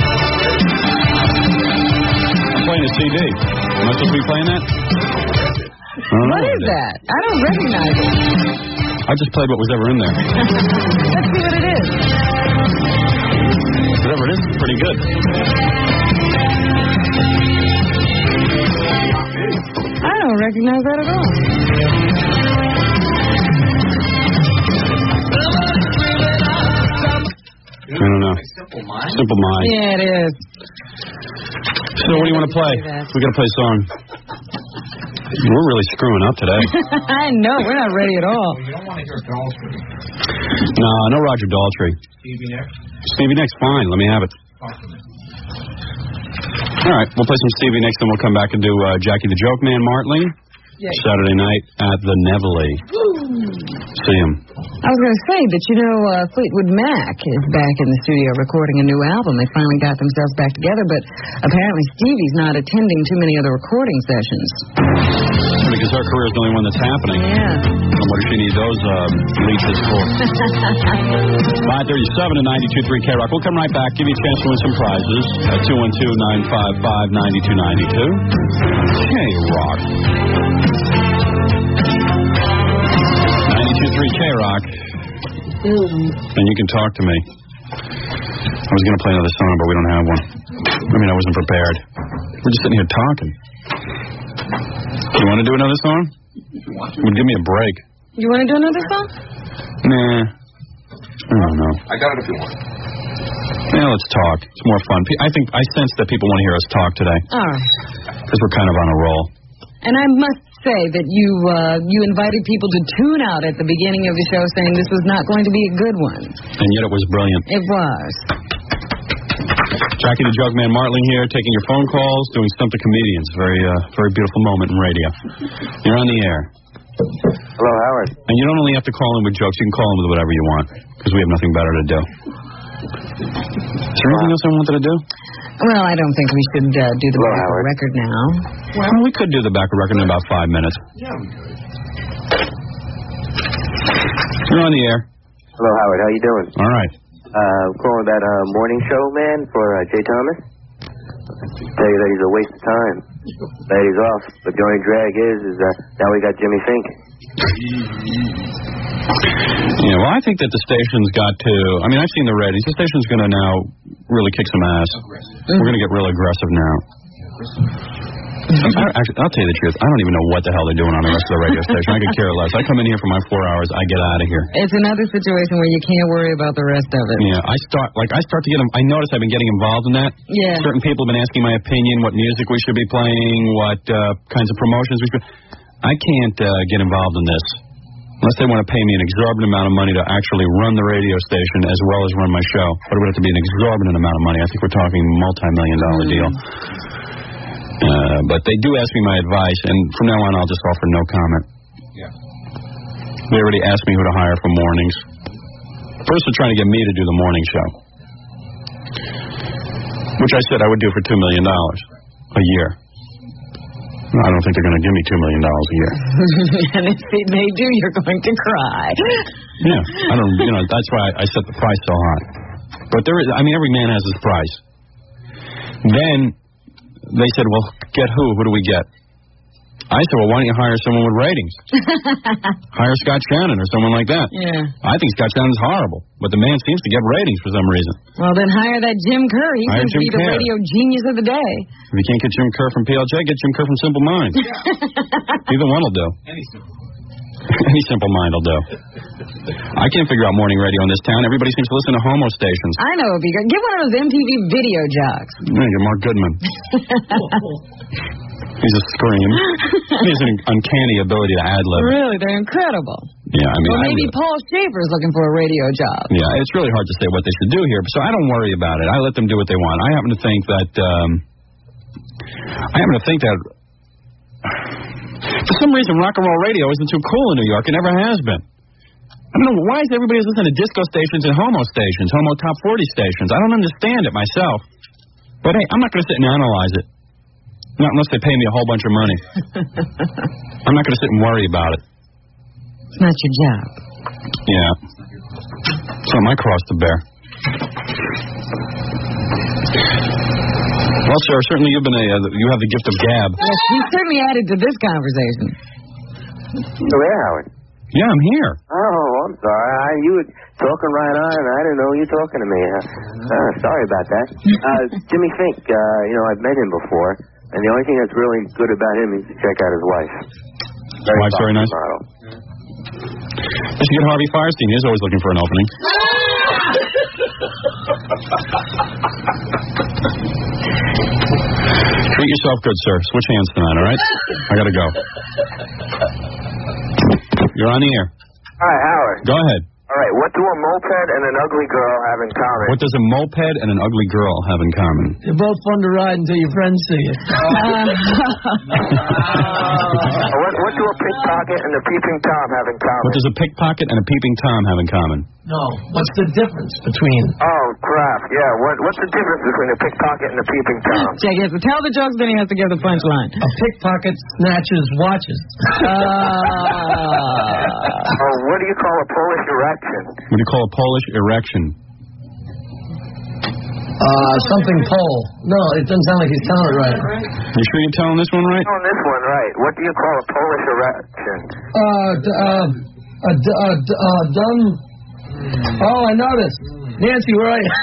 I'm playing a C D. Am I supposed to be playing that? What is that? I don't recognize it. I just played what was ever in there. Let's see what it is. Whatever it is, it's pretty good. I don't recognize that at all. I don't know. Simple Mind? Simple Mind. Yeah, it is. So what do you want to play? We got to play a song. We're really screwing up today. I know, we're not ready at all. You don't want to hear Daltrey. No, no Roger Daltrey. Stevie Nicks? Stevie Nicks, fine. Let me have it. All right, we'll play some Stevie Nicks, then we'll come back and do uh, Jackie the Joke Man Martling. Yes. Saturday night at the Nevele. See him. I was going to say that, you know, uh, Fleetwood Mac is back in the studio recording a new album. They finally got themselves back together, but apparently Stevie's not attending too many of the recording sessions. Because her career is the only one that's happening. Yeah. And what does she need those uh, leeches for? five thirty-seven to ninety-two point three K-Rock. We'll come right back, give you a chance to win some prizes at two one two, nine five five, nine two nine two. K-Rock. And you can talk to me. I was going to play another song, but we don't have one. I mean, I wasn't prepared. We're just sitting here talking. You want to do another song? Would give me a break. You want to do another song? Nah. I don't know. I got it if you want. Yeah, let's talk. It's more fun. I think I sense that people want to hear us talk today. All right. Because we're kind of on a roll. And I must say that you uh, you invited people to tune out at the beginning of the show saying this was not going to be a good one. And yet it was brilliant. It was. Jackie the Joke Man Martling here, taking your phone calls, doing Stump the Comedians. Very, uh, very beautiful moment in radio. You're on the air. Hello, Howard. And you don't only have to call in with jokes, you can call in with whatever you want, because we have nothing better to do. Is there anything else I wanted to do? Well, I don't think we should uh, do the Hello, back Howard. record now. Well, we could do the back record in about five minutes. Yeah. You're on the air. Hello, Howard. How you doing? All right. Uh, I'm calling that uh, morning show, man, for uh, Jay Thomas. Tell you that he's a waste of time. That he's off. But the only drag is, is uh, now we got Jimmy Fink. Yeah, well, I think that the station's got to, I mean, I've seen the ratings. The station's going to now really kick some ass. We're going to get real aggressive now. I, actually, I'll tell you the truth. I don't even know what the hell they're doing on the rest of the radio station. I could care less. I come in here for my four hours. I get out of here. It's another situation where you can't worry about the rest of it. Yeah, I start, like, I start to get, I notice I've been getting involved in that. Yeah. Certain people have been asking my opinion, what music we should be playing, what uh, kinds of promotions we should. I can't uh, get involved in this unless they want to pay me an exorbitant amount of money to actually run the radio station as well as run my show. But it would have to be an exorbitant amount of money. I think we're talking multi-million dollar deal. Uh, but they do ask me my advice, and from now on I'll just offer no comment. Yeah. They already asked me who to hire for mornings. First they're trying to get me to do the morning show, which I said I would do for two million dollars a year. I don't think they're going to give me two million dollars a year. And if they do, you're going to cry. Yeah, I don't, you know, that's why I set the price so high. But there is, I mean, every man has his price. Then they said, well, get who? Who do we get? I said, well, why don't you hire someone with ratings? Hire Scott Shannon or someone like that. Yeah. I think Scott Shannon's horrible, but the man seems to get ratings for some reason. Well, then hire that Jim Kerr. He Hire seems to Jim be the Kerr. radio genius of the day. If you can't get Jim Kerr from P L J, get Jim Kerr from Simple Minds. Either one will do. Any simple. Any Simple Mind will do. I can't figure out morning radio in this town. Everybody seems to listen to homo stations. I know it'd be good. Get one of those M T V video jocks. Yeah, you're Mark Goodman. He's a scream. He has an uncanny ability to ad-lib. Really, they're incredible. Yeah, I mean, Or I maybe really- Paul Schaefer's looking for a radio job. Yeah, it's really hard to say what they should do here, so I don't worry about it. I let them do what they want. I happen to think that, um, I happen to think that, for some reason, rock and roll radio isn't too cool in New York. It never has been. I don't know, why is everybody listening to disco stations and homo stations, homo top forty stations? I don't understand it myself. But hey, I'm not going to sit and analyze it. Not unless they pay me a whole bunch of money. I'm not going to sit and worry about it. It's not your job. Yeah. Something I cross to bear. Well, sir, certainly you've been a, uh, you have the gift of gab. Yes, you certainly added to this conversation. So there, Howard. Yeah, I'm here. Oh, I'm sorry. I, you were talking right on, and I didn't know you were talking to me. Uh, uh, sorry about that. Uh, Jimmy Fink, uh, you know, I've met him before, and the only thing that's really good about him is to check out his wife. Very Wife's very nice. model. I should get Harvey Firestein. He's always looking for an opening. Treat yourself good, sir. Switch hands tonight, all right? I gotta go. You're on the air. Hi, Howard. Go ahead. All right, what do a moped and an ugly girl have in common? What does a moped and an ugly girl have in common? They're both fun to ride until your friends see it. Uh, what, what do a pickpocket and a peeping Tom have in common? What does a pickpocket and a peeping Tom have in common? No. What's the difference between? Oh, crap. Yeah, what, what's the difference between a pickpocket and a peeping Tom? Jack has to tell the jokes, then he has to give the punchline. A pickpocket snatches watches. Uh, Oh, what do you call a Polish erection? What do you call a Polish erection? Uh, something pole. No, it doesn't sound like he's telling it right. You sure you're telling this one right? On this one, right. What do you call a Polish erection? Uh, d- uh, uh, d- uh, d- uh, dumb, Oh, I noticed. Nancy, where are you?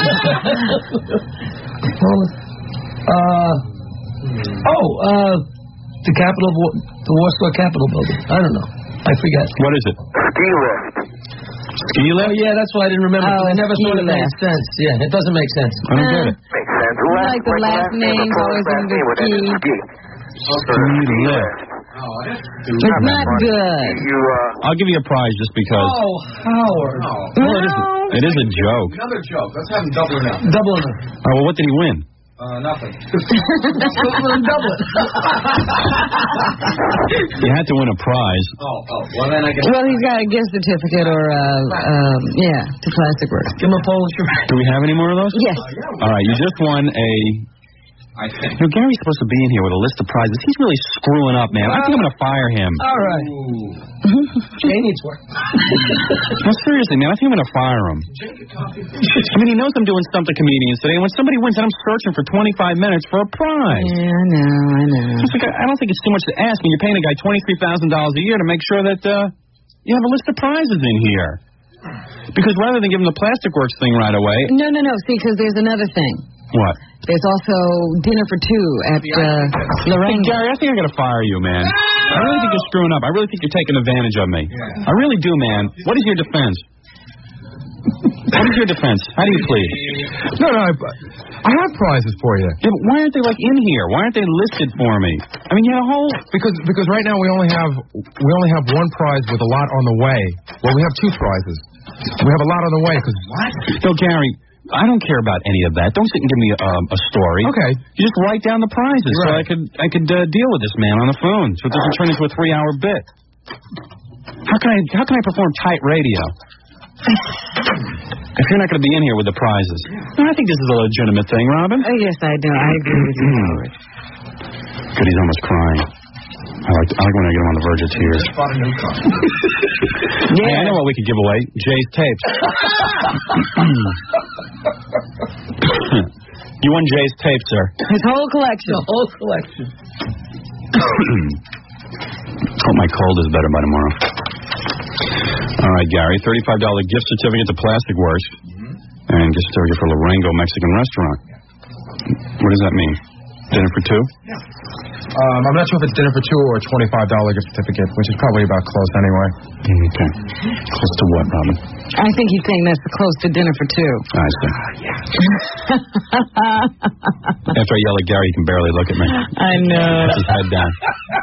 uh, oh, uh, the Capitol, the Warsaw Capitol building. I don't know. I forget. What is it? Ski lift. Ski lift? Oh, yeah, that's why I didn't remember. Oh, I never ski thought it made lift. sense. Yeah, it doesn't make sense. I don't get it. Makes sense. Like the last names always in the ski. Ski lift. It's not good. You, uh... I'll give you a prize just because. Oh, Howard. Well, it, is a, it is a joke. Another joke. Let's have him double it up. Double it. Oh, well, what did he win? Uh, nothing. Double it. You had to win a prize. Oh, oh. Well, then I guess. Well, he's got a gift certificate or, uh, um, yeah, to Plastic Works. Give him a Polish. Do we have any more of those? Yes. All right, you just won a. I think. You know, Gary's supposed to be in here with a list of prizes. He's really screwing up, man. I think I'm going to fire him. All right. Jay needs work. No, seriously, man. I think I'm going to fire him. I mean, he knows I'm doing Stump the Comedians today, and when somebody wins, I'm searching for twenty-five minutes for a prize. Yeah, I know, I know. It's like, I don't think it's too much to ask when you're paying a guy twenty-three thousand dollars a year to make sure that uh, you have a list of prizes in here. Because rather than give him the Plastic Works thing right away... No, no, no. See, because there's another thing. What? There's also dinner for two at uh, Lorraine. Hey, Gary, I think I got to fire you, man. I really think you're screwing up. I really think you're taking advantage of me. I really do, man. What is your defense? What is your defense? How do you plead? No, no, I, I have prizes for you. Yeah, but why aren't they like in here? Why aren't they listed for me? I mean, you had a whole because because right now we only have we only have one prize with a lot on the way. Well, we have two prizes. We have a lot on the way because what? No, Gary. I don't care about any of that. Don't sit and give me um, a story. Okay. You just write down the prizes right. so I could I could uh, deal with this man on the phone, so it doesn't turn into a three-hour bit. How can I how can I perform tight radio if you're not going to be in here with the prizes? No, I think this is a legitimate thing, Robin. Oh yes, I do. I agree with you, Howard. Good, he's almost crying. I like I like when I get him on the verge of tears. Yeah. Hey, I know what we could give away. Jay's tapes. You won Jay's tapes, sir. His whole collection. The whole collection. Hope my cold is better by tomorrow. All right, Gary. thirty-five dollars gift certificate to Plastic Works. Mm-hmm. And gift certificate for Larengo Mexican Restaurant. What does that mean? Dinner for two? Yeah. Um, I'm not sure if it's dinner for two or a twenty-five dollars gift certificate, which is probably about close anyway. Okay. Close to what, Robin? I think he's saying that's close to dinner for two. I see. After I yell at Gary, he can barely look at me. I know. Puts his head down.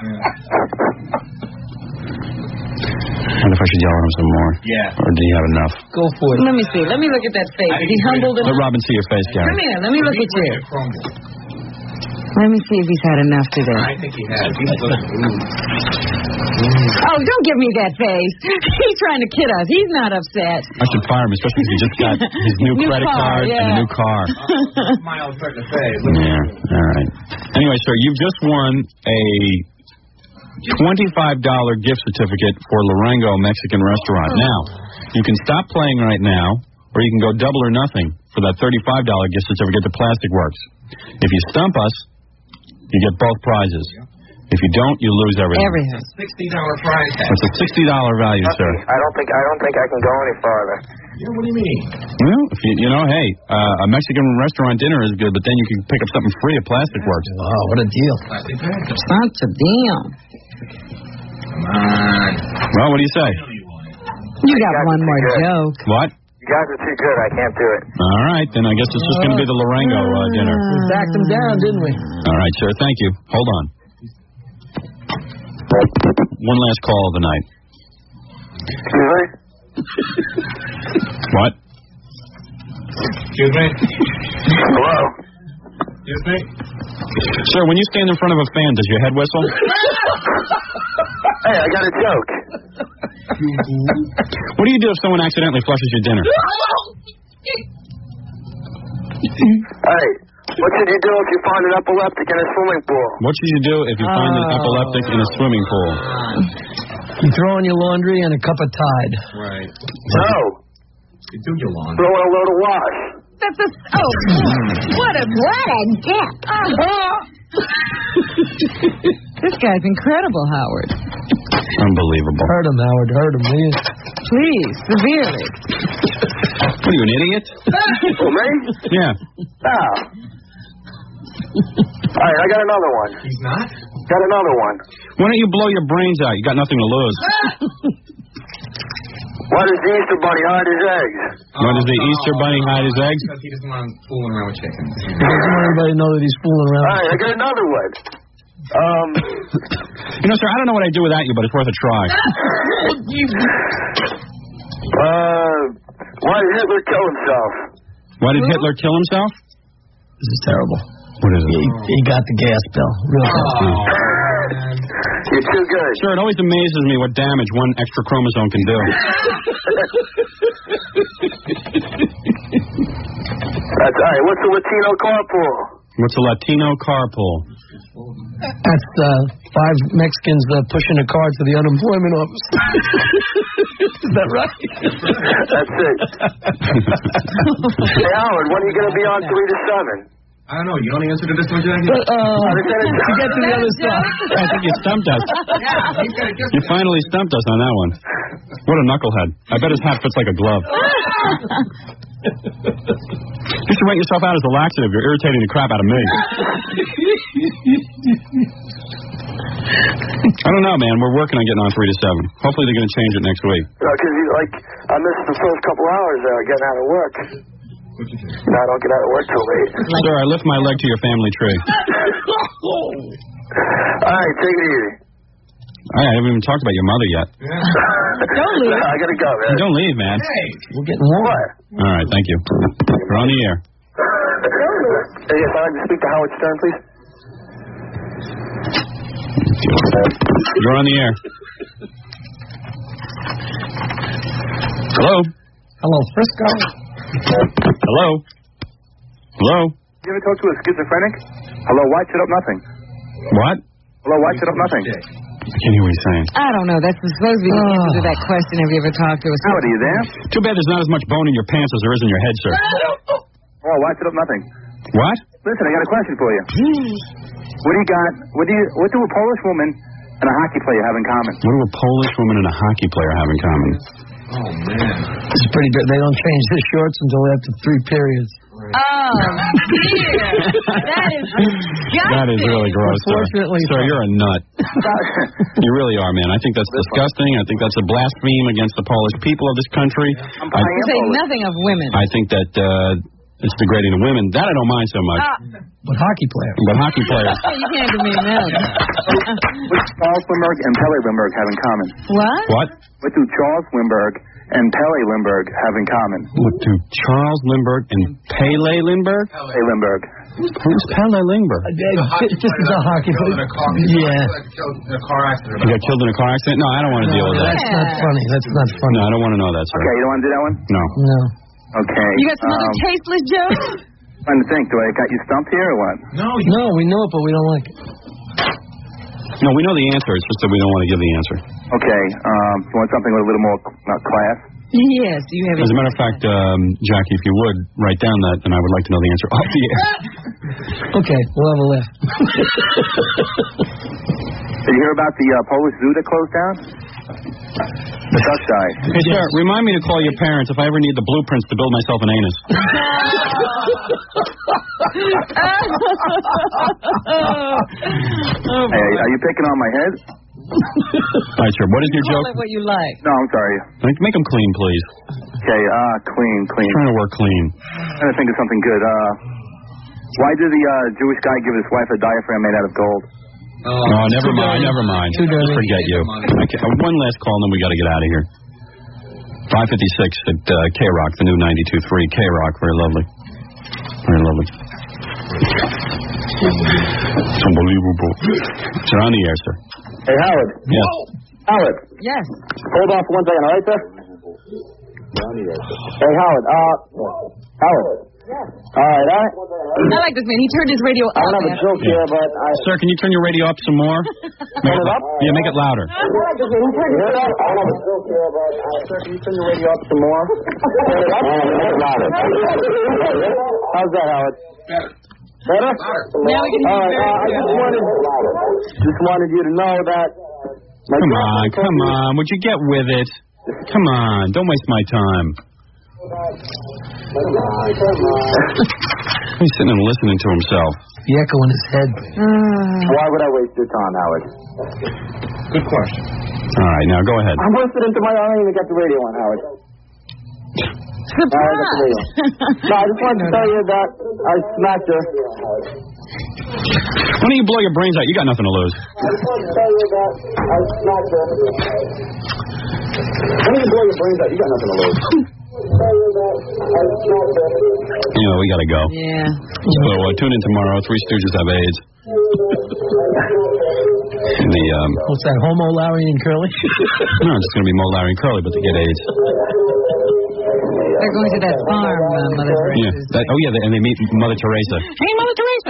I wonder if I should yell at him some more. Yeah. Or do you have enough? Go for it. Let me see. Let me look at that face. Is he humbled enough? Let Robin see your face, Gary. Come here. Let me look at you. Let me see if he's had enough today. I think he has. He's looking. Oh, don't give me that face. He's trying to kid us. He's not upset. I should fire him, especially if he just got his new, New credit car, card yeah. and a new car. Smile starting to fade. Yeah, all right. Anyway, sir, you've just won a twenty-five dollars gift certificate for Larengo Mexican Restaurant. Now, you can stop playing right now, or you can go double or nothing for that thirty-five dollars gift certificate to Plastic Works. If you stump us, you get both prizes. If you don't, you lose everything. Everything. Sixty dollar prize. It's a sixty dollars value, sir. I don't think I don't think I can go any farther. Yeah, what do you mean? Well, if you, you know, hey, uh, a Mexican restaurant dinner is good, but then you can pick up something free at Plastic Works. Wow, what a deal. That's a deal. Come on. Well, what do you say? You got one more joke. What? You guys are too good. I can't do it. All right, then I guess it's just going to be the Larengo uh, dinner. We backed him down, didn't we? All right, sir. Thank you. Hold on. One last call of the night. Excuse me? What? Excuse me? Hello? Excuse me? Sir, when you stand in front of a fan, does your head whistle? Hey, I got a joke. What do you do if someone accidentally flushes your dinner? Hey, what should you do if you find an epileptic in a swimming pool? What should you do if you find an Oh. epileptic in a swimming pool? You throw in your laundry and a cup of Tide. Right. No. You do your laundry. Throw in a load of wash. That's a... Oh, what a... What a dip. This guy's incredible, Howard. Unbelievable. Hurt him, Howard. Hurt him, will you? Please, severely. What are you, an idiot? Who, me? Yeah. Ah. All right, I got another one. He's not? Got another one. Why don't you blow your brains out? You got nothing to lose. Why does the Easter Bunny hide his eggs? Why does the Easter Bunny hide his eggs? Because he doesn't want him fooling around with chickens. He doesn't want everybody to know that he's fooling around. All right, I got another one. Um, You know, sir, I don't know what I'd do without you, but it's worth a try. uh, why did Hitler kill himself? Why did Hitler kill himself? This is terrible. What is it? He, he got the gas bill. Real fast. You're too good. Sir, it always amazes me what damage one extra chromosome can do. That's all right. What's a Latino carpool? What's a Latino carpool? That's uh, five Mexicans uh, pushing a card to the unemployment office. Is that right? That's it. Hey, Howard, when are you going to be on three to seven? I don't know. You know the answer to this one, Jackie? Uh, to get to the other side. I think you stumped us. You finally stumped us on that one. What a knucklehead. I bet his hat fits like a glove. You should rent yourself out as a laxative. You're irritating the crap out of me. I don't know, man. We're working on getting on three to seven. Hopefully they're going to change it next week. Because, like, I missed the first couple hours uh, getting out of work. No, I don't get out of work till late. Sir, I lift my leg to your family tree. All right, take it easy. I haven't even talked about your mother yet. Don't leave. I gotta go, man. Don't leave, man. Hey, we're getting warm. All right, thank you. We're on the air. Hey, yes, I'd like to speak to Howard Stern, please. You're on the air. Hello? Hello, Frisco. Hello? Hello? You ever talk to a schizophrenic? Hello, why shut up nothing? What? Hello, why shut up nothing? I can't hear what he's saying. I don't know. That's supposed to be the answer to that question. Have you ever talked to a Howard, are you there? Too bad there's not as much bone in your pants as there is in your head, sir. Oh, why shut up nothing? What? Listen, I got a question for you. What do you got? What do you? What do a Polish woman and a hockey player have in common? What do a Polish woman and a hockey player have in common? Oh, man. It's pretty good. They don't change their shorts until after three periods. Oh, dear. That is disgusting. That is really gross, sir. Unfortunately, Sir, you're a nut. You really are, man. I think that's disgusting. I think that's a blaspheme against the Polish people of this country. I, You say nothing of women. I think that uh, it's degrading to women. That I don't mind so much. Ah. But hockey players. But hockey players. You can't give me that. What do Charles Lindbergh and Pele Lindbergh have in common? What? What? What do Charles Lindbergh and Pele Lindbergh have in common? What do Charles Lindbergh and Pele Lindbergh? Pele Lindbergh. Who's Pele Lindbergh? This is a hockey player. Yeah. In a car accident. He got killed in a car accident? No, I don't want to deal with that. That's not funny. That's not funny. No, I don't want to know that, sir. Okay, you don't want to do that one? No. No. Okay. You got some other um, tasteless jokes? Trying to think. Do I got you stumped here or what? No, No, we know it, but we don't like it. No, we know the answer. It's just that we don't want to give the answer. Okay. Um, you want something with a little more uh, class? Yes, you have. As a matter of fact, um, Jackie, if you would, write down that, and I would like to know the answer off the air. Okay, we'll have a laugh. Did you hear about the uh, Polish zoo that closed down? The duck died. Hey, sir, remind me to call your parents if I ever need the blueprints to build myself an anus. Oh, Hey, are you picking on my head? All right, sir, what is your Call joke? it what you like. No, I'm sorry. Make, make them clean, please. Okay, uh, clean, clean. I'm trying to work clean. I'm trying to think of something good. Uh, why did the uh, Jewish guy give his wife a diaphragm made out of gold? Oh, no, never mind, never mind. Too dirty. Just forget you. Okay, uh, one last call, and then we got to get out of here. five fifty-six at uh, K-Rock, the new ninety-two point three K-Rock. Very lovely. Very lovely. It's unbelievable. You're on the air, sir. Hey, Howard. Yes. Howard. Yes. Hold on for one second, all right, sir? Hey, Howard. Uh, Howard. Yes. All right, all right. I like this man. He turned his radio I up. don't have a man. joke here, but I... Sir, can you turn your radio up some more? Make Turn it up? Yeah, make it louder. I don't have a joke here, but I... Sir, can you turn your radio up some more? Turn it up? Make it louder. How's that, Howard? Better. Better? Now we can All hear right, uh, I just wanted, just wanted you to know that... My Come on, girlfriend told come me- on. Would you get with it? Come on. Don't waste my time. He's sitting and listening to himself. The echo in his head. Why would I waste your time, Howard? Good question. All right, now go ahead. I'm listening to my I ain't even got the radio on, Howard. Surprise! No, I just wanted to tell you that I smacked her. Why don't you blow your brains out? You got nothing to lose. I just wanted to tell you that I smacked her. Why don't you blow your brains out? You got nothing to lose. You know, we gotta go. Yeah. So uh, tune in tomorrow. Three Stooges have AIDS. And the, um, What's that, Homo, Larry, and Curly? No, it's going to be Mo, Larry, and Curly, but they get AIDS. They're going to that farm, uh, Mother Teresa. Yeah. That, oh, yeah, they, and they meet Mother Teresa. Hey, Mother Teresa.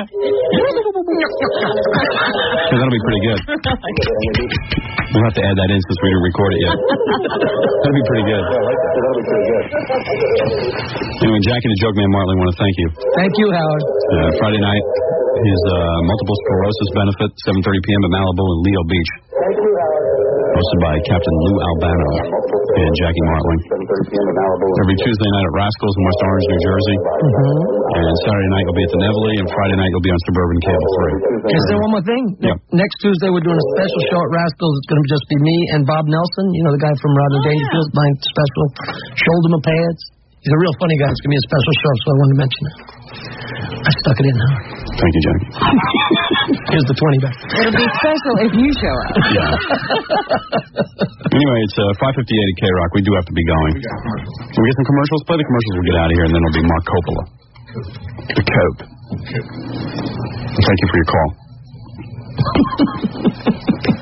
So that'll be pretty good. We'll have to add that in since we didn't record it yet. That'll be pretty good. That'll be pretty good. Anyway, Jackie the Joke Man Martling want to thank you. Thank you, Howard. Uh, Friday night, his uh, multiple sclerosis benefit, seven thirty p.m. at Malibu and Leo Beach. Thank you, Howard. Hosted by Captain Lou Albano and Jackie Martling. seven thirty p.m. at Malibu. Every Tuesday night at Rascals in West Orange, New Jersey. Mm-hmm. And Saturday night you'll be at the Nevele, and Friday night you'll be on Suburban Cable three. Is there one more thing? Yeah. Next Tuesday we're doing a special show at Rascals. It's going to just be me and Bob Nelson. You know, the guy from Rodney Dangerfield, my special shoulder my pads. He's a real funny guy. It's going to be a special show, so I wanted to mention it. I stuck it in, Howard. Thank you, Jackie. Here's the twenty back. It'll be special if you show up. Yeah. Anyway, it's uh, five fifty-eight at K-Rock. We do have to be going. Can we get some commercials? Play the commercials. We'll get out of here, and then it'll be Mark Coppola. The Cope. Thank you for your call.